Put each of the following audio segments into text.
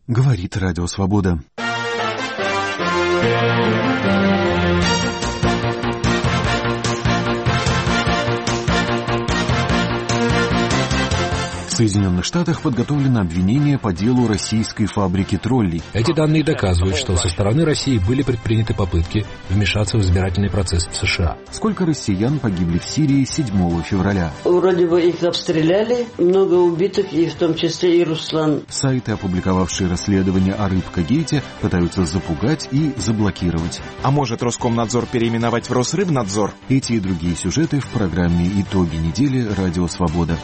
Говорит Радио Свобода. В Соединенных Штатах подготовлено обвинение по делу российской фабрики троллей. Эти данные доказывают, что со стороны России были предприняты попытки вмешаться в избирательный процесс в США. Сколько россиян погибли в Сирии 7 февраля? Вроде бы их обстреляли, много убитых, и в том числе и Руслан. Сайты, опубликовавшие расследование о Рыбкагейте, пытаются запугать и заблокировать. А может Роскомнадзор переименовать в Росрыбнадзор? Эти и другие сюжеты в программе «Итоги недели» Радио Свобода.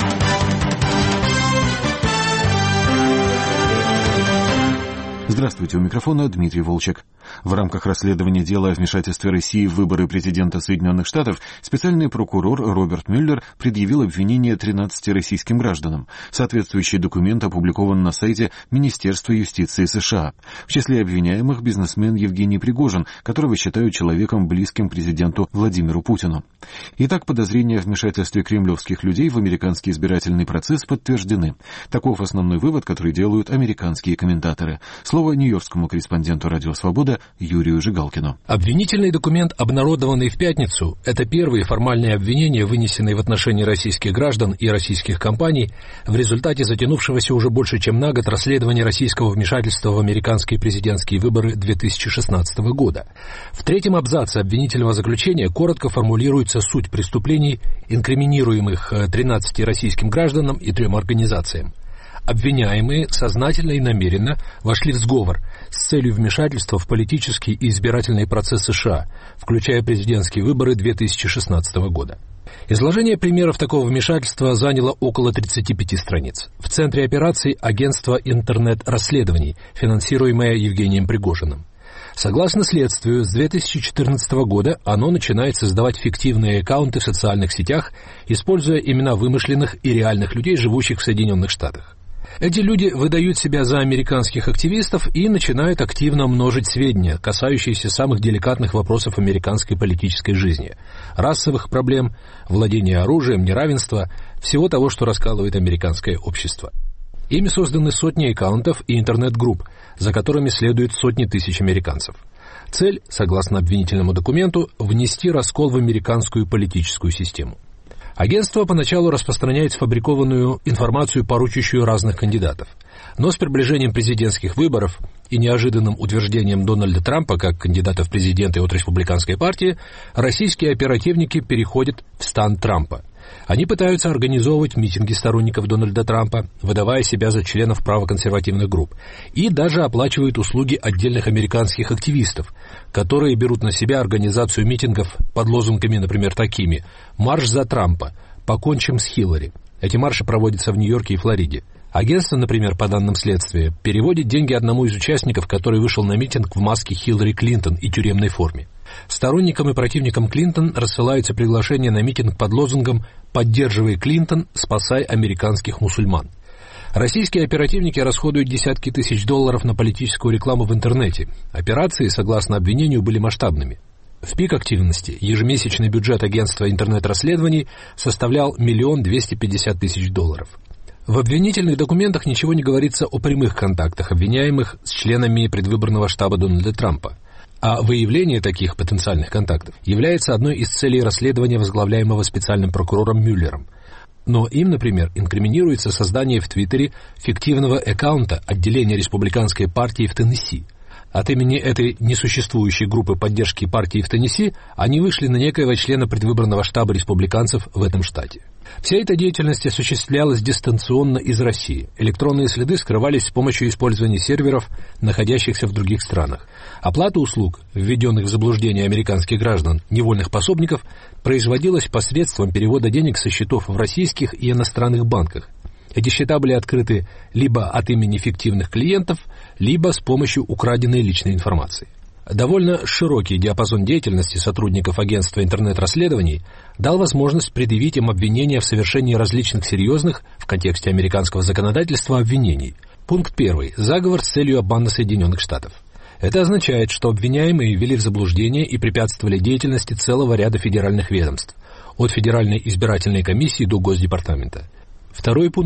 Здравствуйте, у микрофона Дмитрий Волчек. В рамках расследования дела о вмешательстве России в выборы президента Соединенных Штатов специальный прокурор Роберт Мюллер предъявил обвинение 13 российским гражданам. Соответствующий документ опубликован на сайте Министерства юстиции США. В числе обвиняемых бизнесмен Евгений Пригожин, которого считают человеком, близким президенту Владимиру Путину. Итак, подозрения в вмешательстве кремлевских людей в американский избирательный процесс подтверждены. Таков основной вывод, который делают американские комментаторы. Слово нью-йоркскому корреспонденту «Радио Свобода» Юрию Жигалкину. Обвинительный документ, обнародованный в пятницу, это первые формальные обвинения, вынесенные в отношении российских граждан и российских компаний в результате затянувшегося уже больше чем на год расследования российского вмешательства в американские президентские выборы 2016 года. В третьем абзаце обвинительного заключения коротко формулируется суть преступлений, инкриминируемых 13 российским гражданам и 3 организациям. Обвиняемые сознательно и намеренно вошли в сговор с целью вмешательства в политический и избирательный процесс США, включая президентские выборы 2016 года. Изложение примеров такого вмешательства заняло около 35 страниц. В центре операции агентство интернет-расследований, финансируемое Евгением Пригожиным. Согласно следствию, с 2014 года оно начинает создавать фиктивные аккаунты в социальных сетях, используя имена вымышленных и реальных людей, живущих в Соединенных Штатах. Эти люди выдают себя за американских активистов и начинают активно множить сведения, касающиеся самых деликатных вопросов американской политической жизни, расовых проблем, владения оружием, неравенства, всего того, что раскалывает американское общество. Ими созданы сотни аккаунтов и интернет-групп, за которыми следуют сотни тысяч американцев. Цель, согласно обвинительному документу, внести раскол в американскую политическую систему. Агентство поначалу распространяет сфабрикованную информацию, поручащую разных кандидатов. Но с приближением президентских выборов и неожиданным утверждением Дональда Трампа как кандидата в президенты от республиканской партии, российские оперативники переходят в стан Трампа. Они пытаются организовывать митинги сторонников Дональда Трампа, выдавая себя за членов правоконсервативных групп, и даже оплачивают услуги отдельных американских активистов, которые берут на себя организацию митингов под лозунгами, например, такими: «Марш за Трампа», «Покончим с Хиллари». Эти марши проводятся в Нью-Йорке и Флориде. Агентство, например, по данным следствия, переводит деньги одному из участников, который вышел на митинг в маске Хиллари Клинтон и тюремной форме. Сторонникам и противникам Клинтон рассылаются приглашения на митинг под лозунгом «Поддерживай Клинтон, спасай американских мусульман». Российские оперативники расходуют десятки тысяч долларов на политическую рекламу в интернете. Операции, согласно обвинению, были масштабными. В пик активности ежемесячный бюджет агентства интернет-расследований составлял $1 250 000 долларов. В обвинительных документах ничего не говорится о прямых контактах обвиняемых с членами предвыборного штаба Дональда Трампа. А выявление таких потенциальных контактов является одной из целей расследования, возглавляемого специальным прокурором Мюллером. Но им, например, инкриминируется создание в Твиттере фиктивного аккаунта отделения республиканской партии в Теннесси. От имени этой несуществующей группы поддержки партии в Теннесси они вышли на некоего члена предвыборного штаба республиканцев в этом штате. Вся эта деятельность осуществлялась дистанционно из России. Электронные следы скрывались с помощью использования серверов, находящихся в других странах. Оплата услуг, введенных в заблуждение американских граждан, невольных пособников, производилась посредством перевода денег со счетов в российских и иностранных банках. Эти счета были открыты либо от имени фиктивных клиентов, либо с помощью украденной личной информации. Довольно широкий диапазон деятельности сотрудников агентства интернет-расследований дал возможность предъявить им обвинения в совершении различных серьезных, в контексте американского законодательства, обвинений. Пункт 1. Заговор с целью обмана Соединенных Штатов. Это означает, что обвиняемые ввели в заблуждение и препятствовали деятельности целого ряда федеральных ведомств, от Федеральной избирательной комиссии до Госдепартамента. Второй пункт.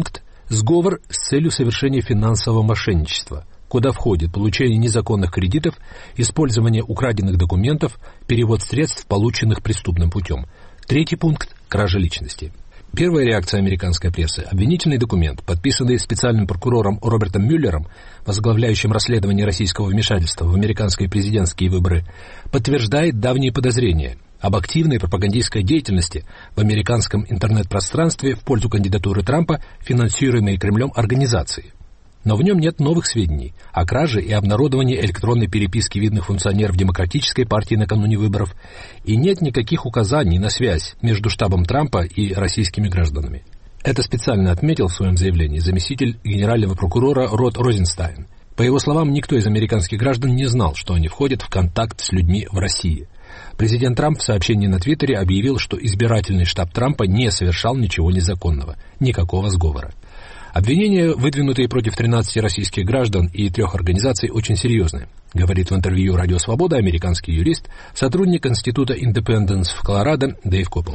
Сговор с целью совершения финансового мошенничества, куда входит получение незаконных кредитов, использование украденных документов, перевод средств, полученных преступным путем. Третий пункт – кража личности. Первая реакция американской прессы – обвинительный документ, подписанный специальным прокурором Робертом Мюллером, возглавляющим расследование российского вмешательства в американские президентские выборы, подтверждает давние подозрения об активной пропагандистской деятельности в американском интернет-пространстве в пользу кандидатуры Трампа, финансируемой Кремлем организации. Но в нем нет новых сведений о краже и обнародовании электронной переписки видных функционеров Демократической партии накануне выборов, и нет никаких указаний на связь между штабом Трампа и российскими гражданами. Это специально отметил в своем заявлении заместитель генерального прокурора Род Розенстайн. По его словам, никто из американских граждан не знал, что они входят в контакт с людьми в России. Президент Трамп в сообщении на Твиттере объявил, что избирательный штаб Трампа не совершал ничего незаконного, никакого сговора. Обвинения, выдвинутые против 13 российских граждан и 3 организаций, очень серьезны, говорит в интервью «Радио Свобода» американский юрист, сотрудник Института Индепенденс в Колорадо Дэйв Коппел.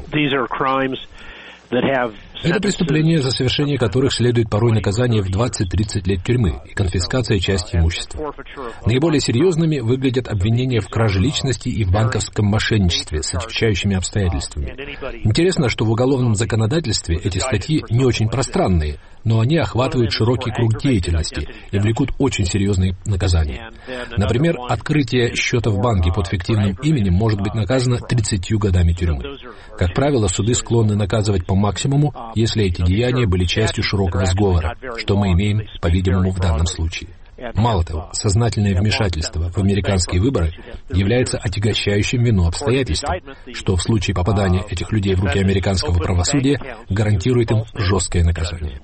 Это преступления, за совершение которых следует порой наказание в 20-30 лет тюрьмы и конфискация части имущества. Наиболее серьезными выглядят обвинения в краже личности и в банковском мошенничестве с отягчающими обстоятельствами. Интересно, что в уголовном законодательстве эти статьи не очень пространные, но они охватывают широкий круг деятельности и влекут очень серьезные наказания. Например, открытие счета в банке под фиктивным именем может быть наказано 30 годами тюрьмы. Как правило, суды склонны наказывать по максимуму, если эти деяния были частью широкого сговора, что мы имеем, по-видимому, в данном случае. Мало того, сознательное вмешательство в американские выборы является отягощающим вину обстоятельством, что в случае попадания этих людей в руки американского правосудия гарантирует им жесткое наказание.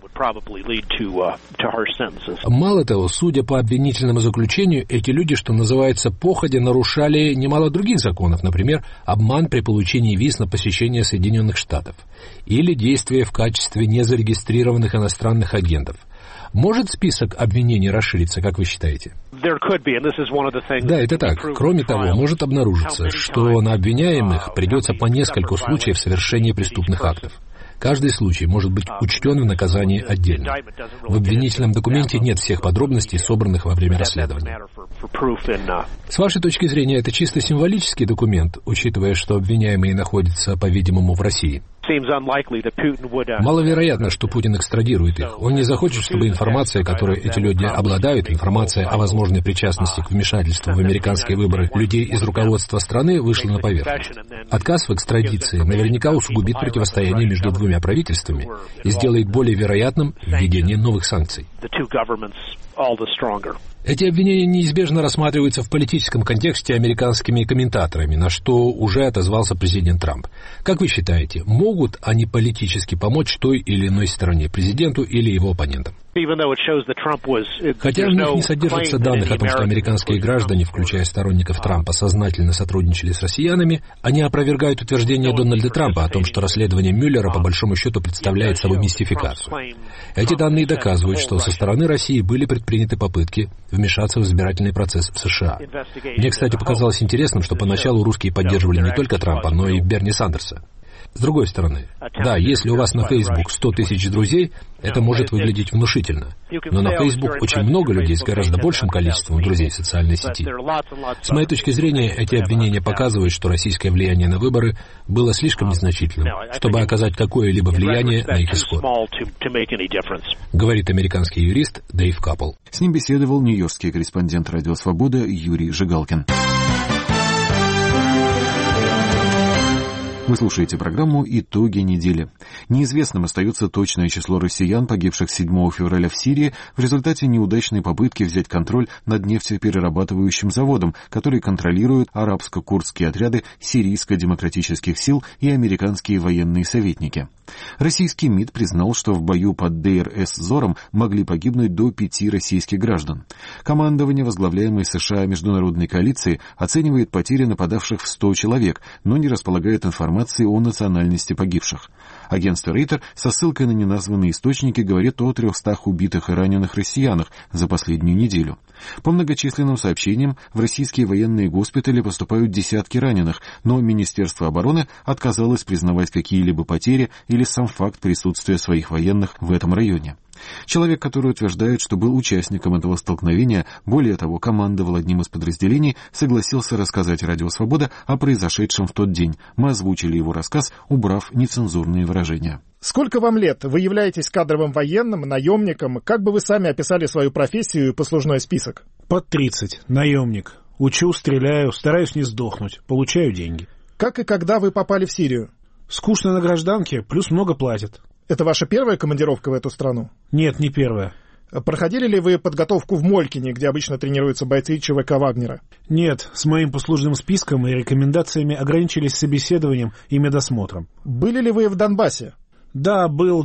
Мало того, судя по обвинительному заключению, эти люди, что называется, походя нарушали немало других законов, например, обман при получении виз на посещение Соединенных Штатов или действия в качестве незарегистрированных иностранных агентов. Может список обвинений расшириться, как вы считаете? Да, это так. Кроме того, может обнаружиться, что на обвиняемых придется по нескольку случаев совершения преступных актов. Каждый случай может быть учтен в наказании отдельно. В обвинительном документе нет всех подробностей, собранных во время расследования. С вашей точки зрения, это чисто символический документ, учитывая, что обвиняемые находятся, по-видимому, в России? Маловероятно, что Путин экстрадирует их. Он не захочет, чтобы информация, которой эти люди обладают, информация о возможной причастности к вмешательству в американские выборы людей из руководства страны, вышла на поверхность. Отказ в экстрадиции наверняка усугубит противостояние между двумя правительствами и сделает более вероятным введение новых санкций. Эти обвинения неизбежно рассматриваются в политическом контексте американскими комментаторами, на что уже отозвался президент Трамп. Как вы считаете, могут они политически помочь той или иной стороне, президенту или его оппонентам? Хотя в них не содержится данных о том, что американские граждане, включая сторонников Трампа, сознательно сотрудничали с россиянами, они опровергают утверждение Дональда Трампа о том, что расследование Мюллера по большому счету представляет собой мистификацию. Эти данные доказывают, что со стороны России были предприняты попытки вмешаться в избирательный процесс в США. Мне, кстати, показалось интересным, что поначалу русские поддерживали не только Трампа, но и Берни Сандерса. С другой стороны, да, если у вас на Facebook 100 тысяч друзей, это может выглядеть внушительно. Но на Facebook очень много людей с гораздо большим количеством друзей в социальной сети. С моей точки зрения, эти обвинения показывают, что российское влияние на выборы было слишком незначительным, чтобы оказать какое-либо влияние на их исход. Говорит американский юрист Дэйв Коппел. С ним беседовал нью-йоркский корреспондент «Радио Свобода» Юрий Жигалкин. Вы слушаете программу «Итоги недели». Неизвестным остается точное число россиян, погибших 7 февраля в Сирии в результате неудачной попытки взять контроль над нефтеперерабатывающим заводом, который контролируют арабско-курдские отряды сирийско-демократических сил и американские военные советники. Российский МИД признал, что в бою под Дейр-эз-Зором могли погибнуть до 5 российских граждан. Командование, возглавляемое США международной коалицией, оценивает потери нападавших в 100 человек, но не располагает информацией о национальности погибших. Агентство Рейтер со ссылкой на неназванные источники говорит о 300 убитых и раненых россиянах за последнюю неделю. По многочисленным сообщениям, в российские военные госпитали поступают десятки раненых, но Министерство обороны отказалось признавать какие-либо потери или сам факт присутствия своих военных в этом районе. Человек, который утверждает, что был участником этого столкновения, более того, командовал одним из подразделений, согласился рассказать «Радио Свобода» о произошедшем в тот день. Мы озвучили его рассказ, убрав нецензурные выражения. Сколько вам лет? Вы являетесь кадровым военным, наемником? Как бы вы сами описали свою профессию и послужной список? Под 30. Наемник. Учу, стреляю, стараюсь не сдохнуть. Получаю деньги. Как и когда вы попали в Сирию? Скучно на гражданке, плюс много платят. Это ваша первая командировка в эту страну? Нет, не первая. Проходили ли вы подготовку в Молькине, где обычно тренируются бойцы ЧВК Вагнера? Нет, с моим послужным списком и рекомендациями ограничились собеседованием и медосмотром. Были ли вы в Донбассе? Да, был в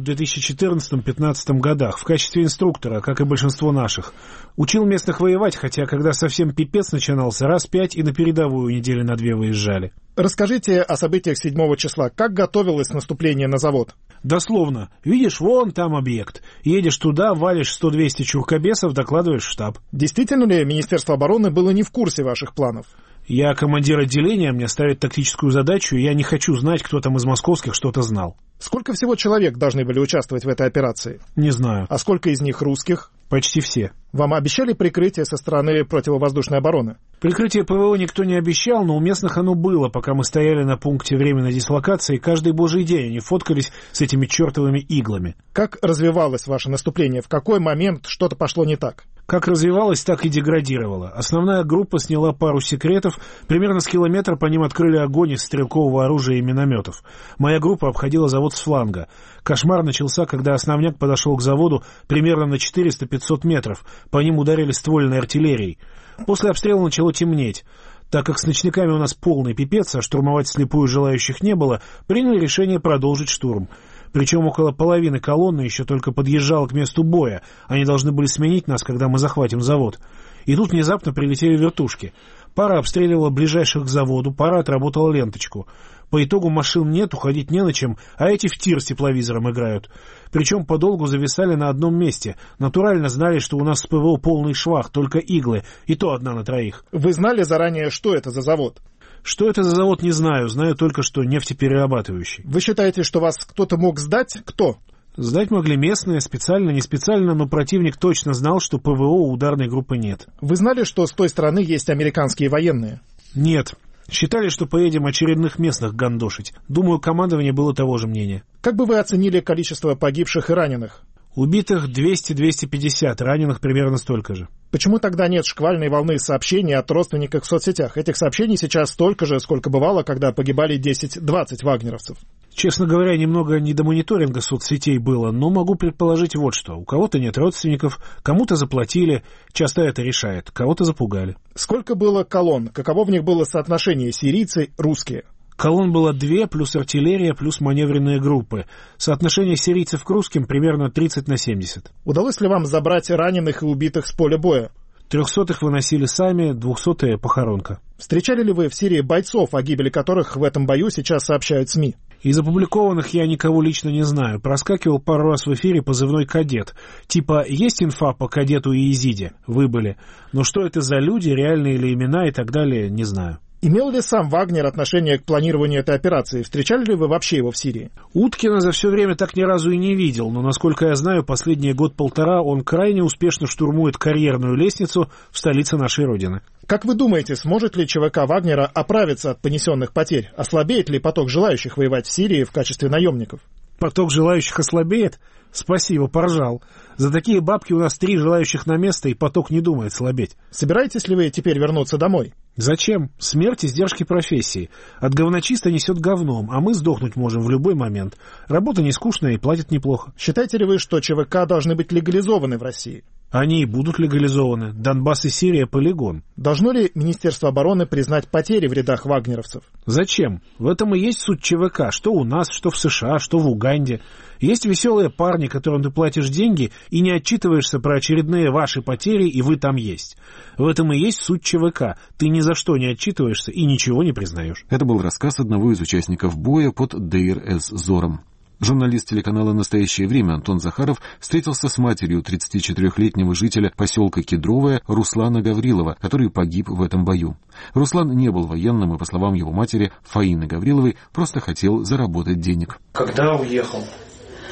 2014-15 годах в качестве инструктора, как и большинство наших. Учил местных воевать, хотя когда совсем пипец начинался, раз 5 и на передовую недели на 2 выезжали. Расскажите о событиях 7 числа. Как готовилось наступление на завод? Дословно. Видишь, вон там объект. Едешь туда, валишь 100-200 чуркобесов, докладываешь в штаб. Действительно ли Министерство обороны было не в курсе ваших планов? Я командир отделения, мне ставят тактическую задачу, и я не хочу знать, кто там из московских что-то знал. Сколько всего человек должны были участвовать в этой операции? Не знаю. А сколько из них русских? Почти все. Вам обещали прикрытие со стороны противовоздушной обороны? Прикрытие ПВО никто не обещал, но у местных оно было, пока мы стояли на пункте временной дислокации. Каждый божий день они фоткались с этими чертовыми иглами. Как развивалось ваше наступление? В какой момент что-то пошло не так? Как развивалось, так и деградировало. Основная группа сняла пару секретов. Примерно с километра по ним открыли огонь из стрелкового оружия и минометов. Моя группа обходила завод с фланга. Кошмар начался, когда основняк подошел к заводу примерно на 400-500 метров. По ним ударили ствольной артиллерией. После обстрела начало темнеть. Так как с ночниками у нас полный пипец, а штурмовать слепую желающих не было, приняли решение продолжить штурм. Причем около половины колонны еще только подъезжала к месту боя. Они должны были сменить нас, когда мы захватим завод. И тут внезапно прилетели вертушки. Пара обстреливала ближайших к заводу, пара отработала ленточку. По итогу машин нет, уходить не на чем, а эти в тир с тепловизором играют. Причем подолгу зависали на одном месте. Натурально знали, что у нас с ПВО полный швах, только иглы, и то 1 на 3. Вы знали заранее, что это за завод? Что это за завод, не знаю. Знаю только, что нефтеперерабатывающий. Вы считаете, что вас кто-то мог сдать? Кто? Сдать могли местные, специально, не специально, но противник точно знал, что ПВО у ударной группы нет. Вы знали, что с той стороны есть американские военные? Нет. Считали, что поедем очередных местных гандошить. Думаю, командование было того же мнения. Как бы вы оценили количество погибших и раненых? Убитых 200-250, раненых примерно столько же. Почему тогда нет шквальной волны сообщений от родственников в соцсетях? Этих сообщений сейчас столько же, сколько бывало, когда погибали 10-20 вагнеровцев. Честно говоря, немного не до мониторинга соцсетей было, но могу предположить вот что. У кого-то нет родственников, кому-то заплатили, часто это решает, кого-то запугали. Сколько было колонн? Каково в них было соотношение сирийцы, русские? Колонн было 2, плюс артиллерия, плюс маневренные группы. Соотношение сирийцев к русским примерно 30/70. Удалось ли вам забрать раненых и убитых с поля боя? 300-х выносили сами, 200-е похоронка. Встречали ли вы в Сирии бойцов, о гибели которых в этом бою сейчас сообщают СМИ? Из опубликованных я никого лично не знаю. Проскакивал пару раз в эфире позывной «Кадет». Типа, есть инфа по кадету и Изиде? Выбыли. Но что это за люди, реальные или имена и так далее, не знаю. Имел ли сам Вагнер отношение к планированию этой операции? Встречали ли вы вообще его в Сирии? Уткина за все время так ни разу и не видел, но, насколько я знаю, последние год-полтора он крайне успешно штурмует карьерную лестницу в столице нашей Родины. Как вы думаете, сможет ли ЧВК Вагнера оправиться от понесенных потерь? Ослабеет ли поток желающих воевать в Сирии в качестве наемников? Поток желающих ослабеет? Спасибо, поржал. За такие бабки у нас 3 желающих на место, и поток не думает слабеть. Собираетесь ли вы теперь вернуться домой? Зачем? Смерть — издержки профессии. От говночиста несет говном, а мы сдохнуть можем в любой момент. Работа не скучная и платят неплохо. Считаете ли вы, что ЧВК должны быть легализованы в России? Они и будут легализованы. Донбасс и Сирия — полигон. Должно ли Министерство обороны признать потери в рядах вагнеровцев? Зачем? В этом и есть суть ЧВК. Что у нас, что в США, что в Уганде. Есть веселые парни, которым ты платишь деньги и не отчитываешься про очередные ваши потери, и вы там есть. В этом и есть суть ЧВК. Ты ни за что не отчитываешься и ничего не признаешь. Это был рассказ одного из участников боя под Дейр-эз-Зором. Журналист телеканала «Настоящее время» Антон Захаров встретился с матерью 34-летнего жителя поселка Кедровое Руслана Гаврилова, который погиб в этом бою. Руслан не был военным и, по словам его матери Фаины Гавриловой, просто хотел заработать денег. Когда уехал?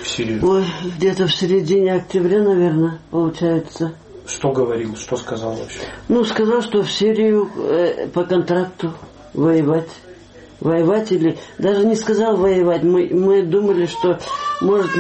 в Сирию? Ой, где-то в середине октября, наверное, получается. Что говорил, что сказал вообще? Ну, сказал, что в Сирию по контракту воевать. Воевать или... Даже не сказал воевать. Мы думали, что может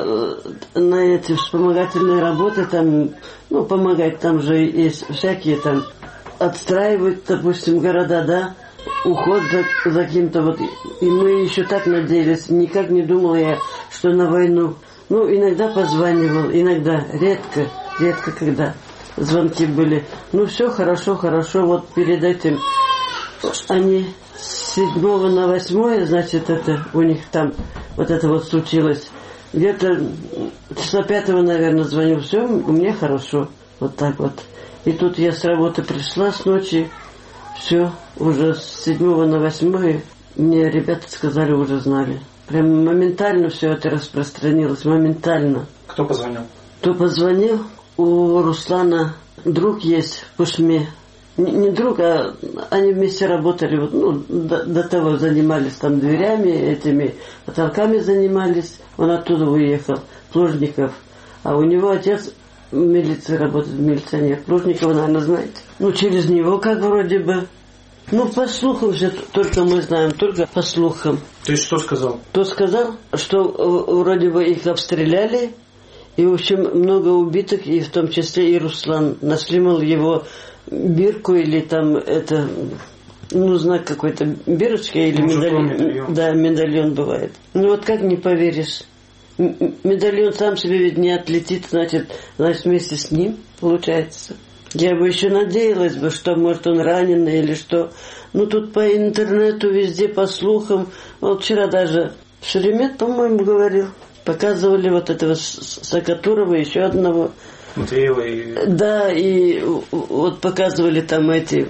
на эти вспомогательные работы там, ну, помогать. Там же есть всякие там отстраивать, допустим, города, да, уход за кем-то вот. И мы еще так надеялись. Никак не думал я, что на войну. Ну, иногда позванивал, иногда, редко когда звонки были. Ну, все хорошо, вот перед этим они с 7 на 8, значит, это у них там вот это вот случилось. Где-то числа 5, наверное, звонил, все, у меня хорошо, вот так вот. И тут я с работы пришла с ночи, все, уже с 7 на 8 мне ребята сказали, уже знали. Прям моментально все это распространилось, моментально. Кто позвонил? Кто позвонил? У Руслана друг есть в Кушме. Не друг, а они вместе работали. Вот, ну, до того занимались там дверями, этими потолками занимались. Он оттуда уехал, Плужников. А у него отец в милиции работает, милиционер. Плужникова, наверное, знаете. Ну, через него как вроде бы. Ну, по слухам все, только мы знаем, только по слухам. То есть что сказал? То сказал, что вроде бы их обстреляли. И, в общем, много убитых, и в том числе и Руслан. Нашли, мол, его бирку или там это, ну, знак какой-то, бирочка или медальон. Да, медальон бывает. Ну, вот как не поверишь. Медальон сам себе ведь не отлетит, значит, вместе с ним, получается. Я бы еще надеялась бы, что, может, он раненый или что. Ну, тут по интернету, везде, по слухам. Вот вчера даже Шеремет, по-моему, говорил. Показывали вот этого Сакатурова, еще одного. Матвеева и... Да, и вот показывали там эти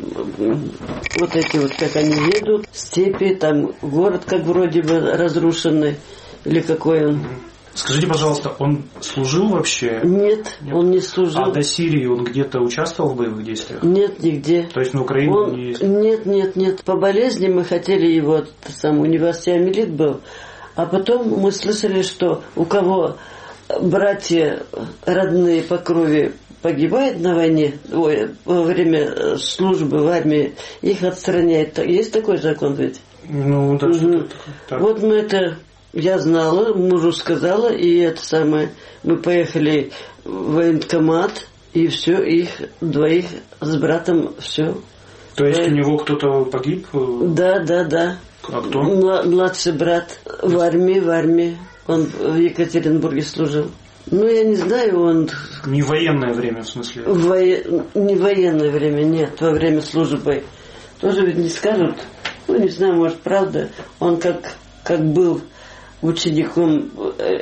вот, как они едут, степи, там город как вроде бы разрушенный, или какой он. Скажите, пожалуйста, он служил вообще? Нет, он не служил. А до Сирии он где-то участвовал в боевых действиях? Нет, нигде. То есть на Украине он не есть? Нет. По болезни мы хотели его, у него остеомиелит был. А потом мы слышали, что у кого братья родные по крови погибают на войне, во время службы в армии, их отстраняют. Есть такой закон ведь? Ну, да, что-то так. Вот мы это, я знала, мужу сказала, и это самое, мы поехали в военкомат, и все, их двоих с братом, все. То есть у него кто-то погиб? Да. А кто? Младший брат в армии. Он в Екатеринбурге служил. Ну, я не знаю, он... Не военное время, в смысле? Не военное время, нет, во время службы. Тоже ведь не скажут. Ну, не знаю, может, правда. Он как был учеником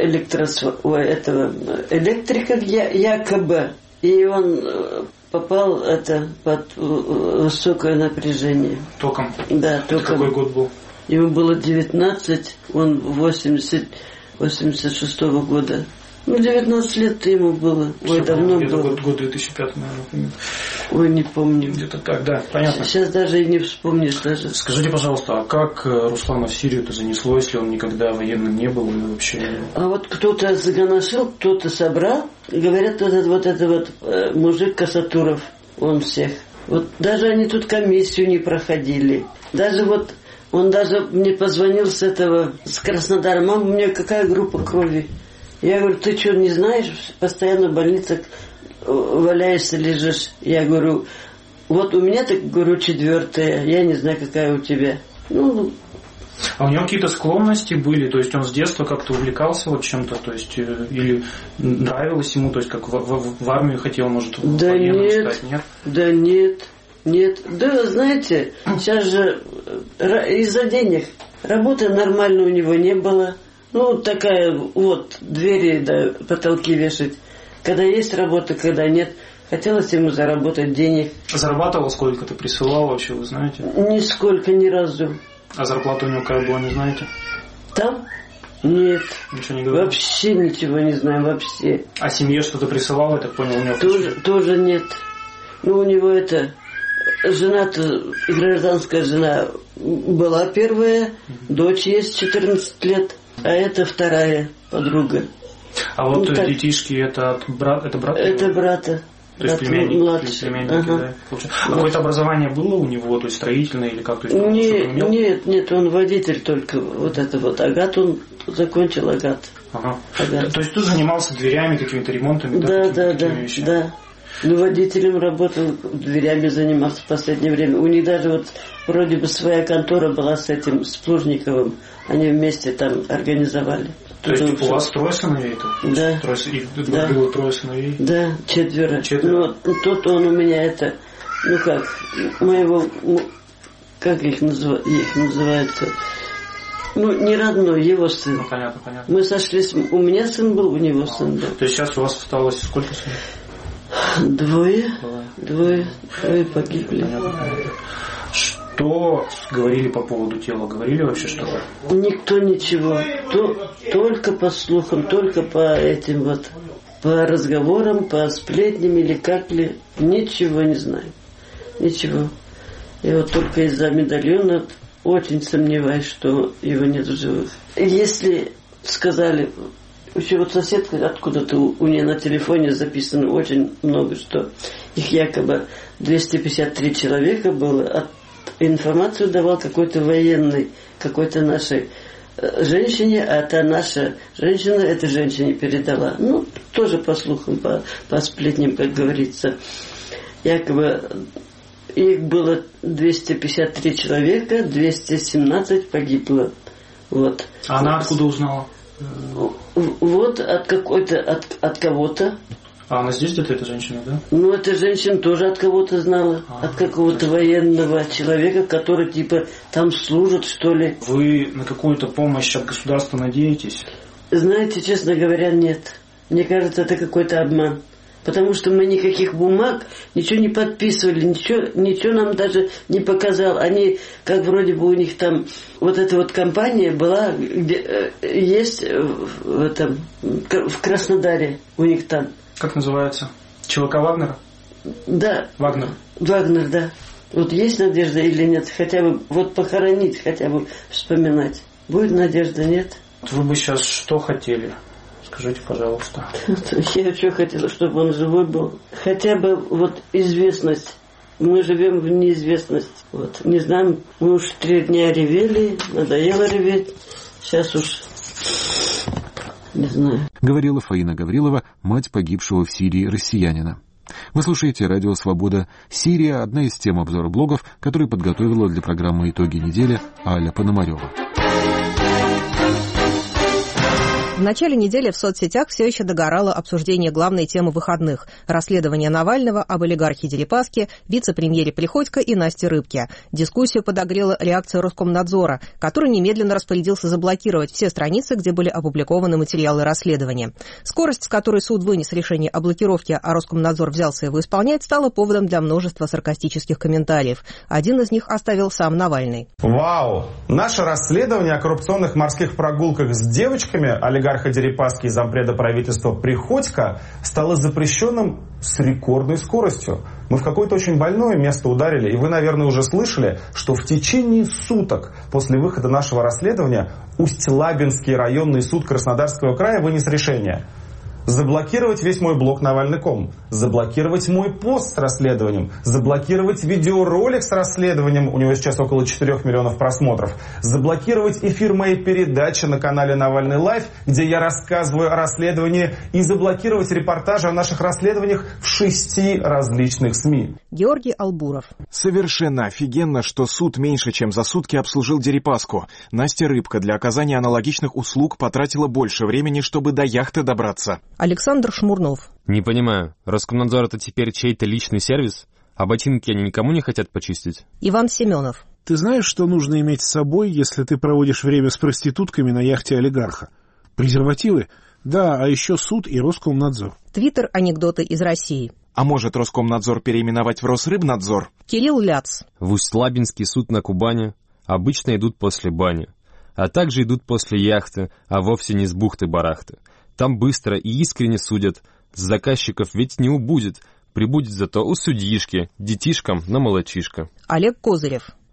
электрика якобы. И он попал под высокое напряжение. Током? Да, током. Это какой год был? Ему было 19, он 86-го года. Ну, 19 лет ему было. Ой, давно было. Год 2005, наверное. Ой, не помню. Где-то так, да, понятно. Сейчас даже и не вспомнишь даже. Скажите, пожалуйста, а как Руслана в Сирию-то занесло, если он никогда военным не был и вообще... А вот кто-то загоношил, кто-то собрал. Говорят, вот этот мужик Касатуров, он всех. Вот даже они тут комиссию не проходили. Даже вот он даже мне позвонил с Краснодара. Мама, у меня какая группа крови? Я говорю, ты что, не знаешь? Постоянно в больницах валяешься, лежишь. Я говорю, вот у меня, так говорю, 4-я. Я не знаю, какая у тебя. Ну, а у него какие-то склонности были? То есть он с детства как-то увлекался вот чем-то? То есть или нравилось ему? То есть как в армию хотел, может, военным стать? Нет? Да нет. Да, знаете, сейчас же из-за денег работы нормально у него не было. Ну, такая вот, двери, да, потолки вешать. Когда есть работа, когда нет. Хотелось ему заработать денег. Зарабатывал сколько ты присылал вообще, вы знаете? Нисколько, ни разу. А зарплата у него какая была, не знаете? Там? Нет. Ничего не говорил? Вообще ничего не знаю, вообще. А семье что-то присылал, я так понял, у него? Тоже нет. Ну, у него жена-то, гражданская жена была первая, дочь есть 14 лет, а это вторая подруга. А вот так. детишки это брат? Это брата. То есть племянники, ага. да? А какое-то образование было у него, то есть строительное или как? То есть, нет, он водитель только. Вот это вот Агат, он закончил Агат. Ага. То есть ты занимался дверями, какими-то ремонтами? Да. Ну, водителем работал, дверями занимался в последнее время. У них даже вот вроде бы своя контора была с Плужниковым. Они вместе там организовали. То есть у вас 3 сыновей-то? Да. Было 3 сыновей? Да, 4. Ну, тот он у меня моего, как их называется, не родной, его сын. Ну, понятно. Мы сошлись, у меня сын был, у него сын был. То есть сейчас у вас осталось сколько сынов? 2 погибли. Понятно. Что говорили по поводу тела? Говорили вообще что-то? Никто ничего. Только по слухам, только по этим по разговорам, по сплетням или как ли. Ничего не знаю. Ничего. И вот только из-за медальона очень сомневаюсь, что его нет в живых. Если сказали... Еще вот соседка откуда-то у нее на телефоне записано очень много, что их якобы 253 человека было. Информацию давал какой-то военный, какой-то нашей женщине, а та наша женщина этой женщине передала. Ну, тоже по слухам, по сплетням, как говорится. Якобы их было 253 человека, 217 погибло. Вот. А она откуда узнала? Вот от кого-то. А она здесь где-то, эта женщина, да? Ну, эта женщина тоже от кого-то знала. От какого-то военного человека, который типа там служит, что ли. Вы на какую-то помощь от государства надеетесь? Знаете, честно говоря, нет. Мне кажется, это какой-то обман. Потому что мы никаких бумаг, ничего не подписывали, ничего нам даже не показал. Они, как вроде бы у них там, вот эта вот компания была, где есть в Краснодаре у них там. Как называется? ЧВК Вагнера? Да. Вагнер, да. Вот есть надежда или нет? Хотя бы вот похоронить, хотя бы вспоминать. Будет надежда, нет? Вы бы сейчас что хотели? Скажите, пожалуйста. Я что хотела, чтобы он живой был. Хотя бы вот известность. Мы живем в неизвестности. Вот. Не знаем, мы уж 3 дня ревели, надоело реветь. Сейчас уж не знаю. Говорила Фаина Гаврилова, мать погибшего в Сирии россиянина. Вы слушаете «Радио Свобода». Сирия – одна из тем обзора блогов, которые подготовила для программы «Итоги недели» Аля Пономарева. В начале недели в соцсетях все еще догорало обсуждение главной темы выходных – расследование Навального об олигархе Дерипаске, вице-премьере Приходько и Насте Рыбке. Дискуссию подогрела реакция Роскомнадзора, который немедленно распорядился заблокировать все страницы, где были опубликованы материалы расследования. Скорость, с которой суд вынес решение о блокировке, а Роскомнадзор взялся его исполнять, стала поводом для множества саркастических комментариев. Один из них оставил сам Навальный. Вау! Наше расследование о коррупционных морских прогулках с девочками олигарха Дерипаски и зампреда правительства Приходько стало запрещенным с рекордной скоростью. Мы в какое-то очень больное место ударили, и вы, наверное, уже слышали, что в течение суток после выхода нашего расследования Усть-Лабинский районный суд Краснодарского края вынес решение заблокировать весь мой блог Навальный.ком, заблокировать мой пост с расследованием, заблокировать видеоролик с расследованием, у него сейчас около 4 миллионов просмотров, заблокировать эфир моей передачи на канале Навальный Лайв, где я рассказываю о расследовании, и заблокировать репортажи о наших расследованиях в 6 различных СМИ. Георгий Албуров. Совершенно офигенно, что суд меньше чем за сутки обслужил Дерипаску. Настя Рыбка для оказания аналогичных услуг потратила больше времени, чтобы до яхты добраться. Александр Шмурнов. Не понимаю, Роскомнадзор — это теперь чей-то личный сервис? А ботинки они никому не хотят почистить? Иван Семенов. Ты знаешь, что нужно иметь с собой, если ты проводишь время с проститутками на яхте олигарха? Презервативы? Да, а еще суд и Роскомнадзор. Твиттер «Анекдоты из России». А может Роскомнадзор переименовать в Росрыбнадзор? Кирилл Ляц. В Усть-Лабинский суд на Кубани обычно идут после бани, а также идут после яхты, а вовсе не с бухты-барахты. Там быстро и искренне судят, с заказчиков ведь не убудет, прибудет зато у судьишки, детишкам на молочишко. Олег Козырев.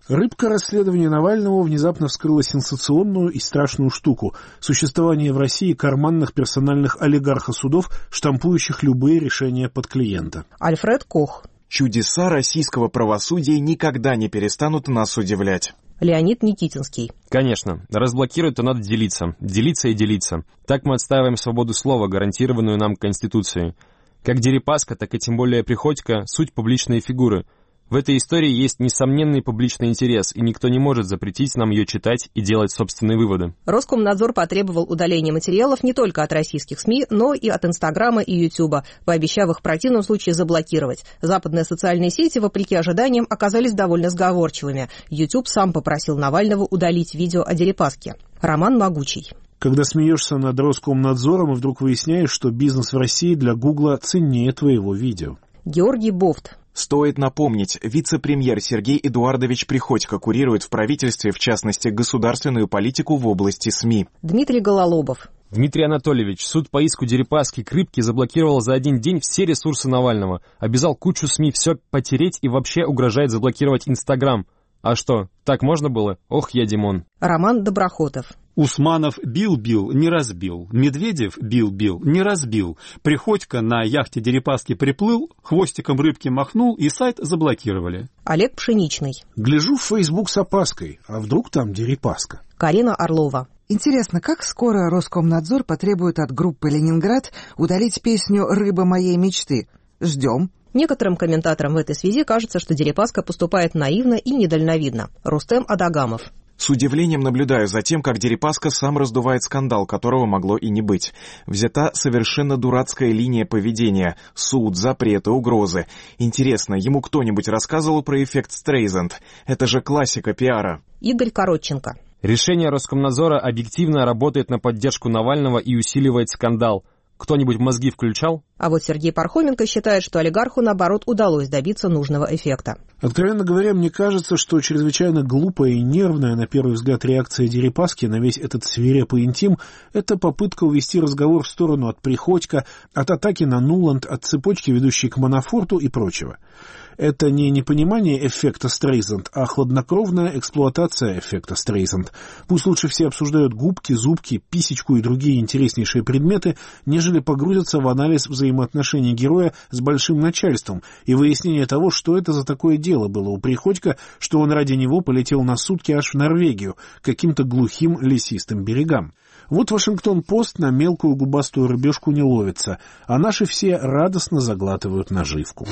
Рыбка расследования Навального внезапно вскрыла сенсационную и страшную штуку – существование в России карманных персональных олигархосудов, штампующих любые решения под клиента. Альфред Кох. Чудеса российского правосудия никогда не перестанут нас удивлять. Леонид Никитинский. Конечно, разблокировать-то надо делиться. Делиться и делиться. Так мы отстаиваем свободу слова, гарантированную нам Конституцией. Как Дерипаска, так и тем более Приходько – суть публичные фигуры. В этой истории есть несомненный публичный интерес, и никто не может запретить нам ее читать и делать собственные выводы. Роскомнадзор потребовал удаления материалов не только от российских СМИ, но и от Инстаграма и Ютуба, пообещав их в противном случае заблокировать. Западные социальные сети, вопреки ожиданиям, оказались довольно сговорчивыми. Ютуб сам попросил Навального удалить видео о Дерипаске. Роман Могучий. Когда смеешься над Роскомнадзором и вдруг выясняешь, что бизнес в России для Гугла ценнее твоего видео. Георгий Бофт. Стоит напомнить, вице-премьер Сергей Эдуардович Приходько курирует в правительстве, в частности, государственную политику в области СМИ. Дмитрий Гололобов. Дмитрий Анатольевич, суд по иску Дерипаски к Рыбке заблокировал за один день все ресурсы Навального, обязал кучу СМИ все потереть и вообще угрожает заблокировать Инстаграм. А что, так можно было? Ох, я Димон. Роман Доброхотов. Усманов бил-бил, не разбил. Медведев бил-бил, не разбил. Приходько на яхте Дерипаски приплыл, хвостиком рыбки махнул и сайт заблокировали. Олег Пшеничный. Гляжу в Facebook с опаской, а вдруг там Дерипаска? Карина Орлова. Интересно, как скоро Роскомнадзор потребует от группы «Ленинград» удалить песню «Рыба моей мечты»? Ждем. Некоторым комментаторам в этой связи кажется, что Дерипаска поступает наивно и недальновидно. Рустем Адагамов. С удивлением наблюдаю за тем, как Дерипаска сам раздувает скандал, которого могло и не быть. Взята совершенно дурацкая линия поведения. Суд, запреты, угрозы. Интересно, ему кто-нибудь рассказывал про эффект Стрейзанд? Это же классика пиара. Игорь Коротченко. Решение Роскомнадзора объективно работает на поддержку Навального и усиливает скандал. Кто-нибудь мозги включал? А вот Сергей Пархоменко считает, что олигарху, наоборот, удалось добиться нужного эффекта. Откровенно говоря, мне кажется, что чрезвычайно глупая и нервная, на первый взгляд, реакция Дерипаски на весь этот свирепый интим – это попытка увести разговор в сторону от Приходько, от атаки на Нуланд, от цепочки, ведущей к Манафорту и прочего. Это не непонимание эффекта Стрейзанд, а хладнокровная эксплуатация эффекта Стрейзанд. Пусть лучше все обсуждают губки, зубки, писечку и другие интереснейшие предметы, нежели погрузятся в анализ взаимоотношений героя с большим начальством и выяснение того, что это за такое дело было у Приходько, что он ради него полетел на сутки аж в Норвегию, к каким-то глухим лесистым берегам. Вот Вашингтон-Пост на мелкую губастую рыбешку не ловится, а наши все радостно заглатывают наживку.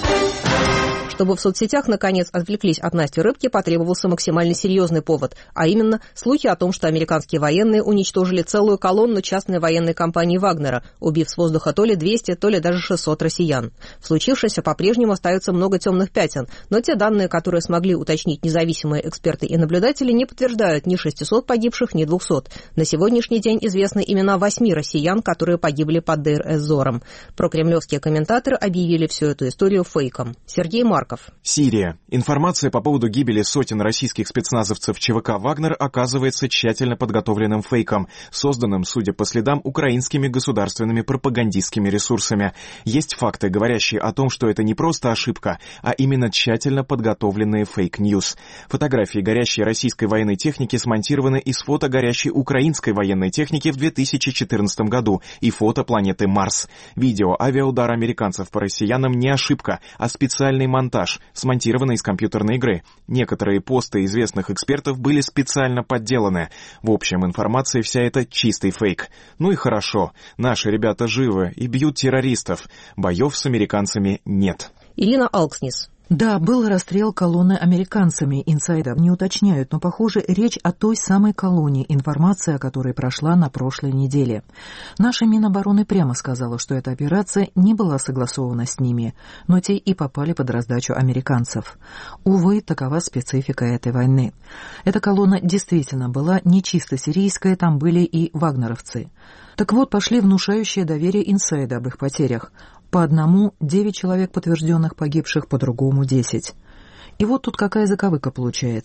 Чтобы в соцсетях, наконец, отвлеклись от Насти Рыбки, потребовался максимально серьезный повод, а именно слухи о том, что американские военные уничтожили целую колонну частной военной компании «Вагнера», убив с воздуха то ли 200, то ли даже 600 россиян. В случившемся по-прежнему остается много темных пятен, но те данные, которые смогли уточнить независимые эксперты и наблюдатели, не подтверждают ни 600 погибших, ни 200. На сегодняшний день известны имена 8 россиян, которые погибли под Дейр-эз-Зором. Прокремлевские комментаторы объявили всю эту историю фейком. Сергей Марков. Сирия. Информация по поводу гибели сотен российских спецназовцев ЧВК «Вагнер» оказывается тщательно подготовленным фейком, созданным, судя по следам, украинскими государственными пропагандистскими ресурсами. Есть факты, говорящие о том, что это не просто ошибка, а именно тщательно подготовленные фейк-ньюс. Фотографии горящей российской военной техники смонтированы из фото горящей украинской военной техники в 2014 году и фото планеты Марс. Видео авиаудара американцев по россиянам не ошибка, а специальный монтаж, смонтированный из компьютерной игры. Некоторые посты известных экспертов были специально подделаны. В общем, информация вся это чистый фейк. Ну и хорошо, наши ребята живы и бьют террористов. Боев с американцами нет. Ирина Алкснис. Да, был расстрел колонны американцами, инсайдер не уточняют, но, похоже, речь о той самой колонне, информация о которой прошла на прошлой неделе. Наша Минобороны прямо сказала, что эта операция не была согласована с ними, но те и попали под раздачу американцев. Увы, такова специфика этой войны. Эта колонна действительно была не чисто сирийская, там были и вагнеровцы. Так вот, пошли внушающие доверие инсайды об их потерях. По одному 9 человек подтвержденных погибших, по другому 10. И вот тут какая заковыка получается.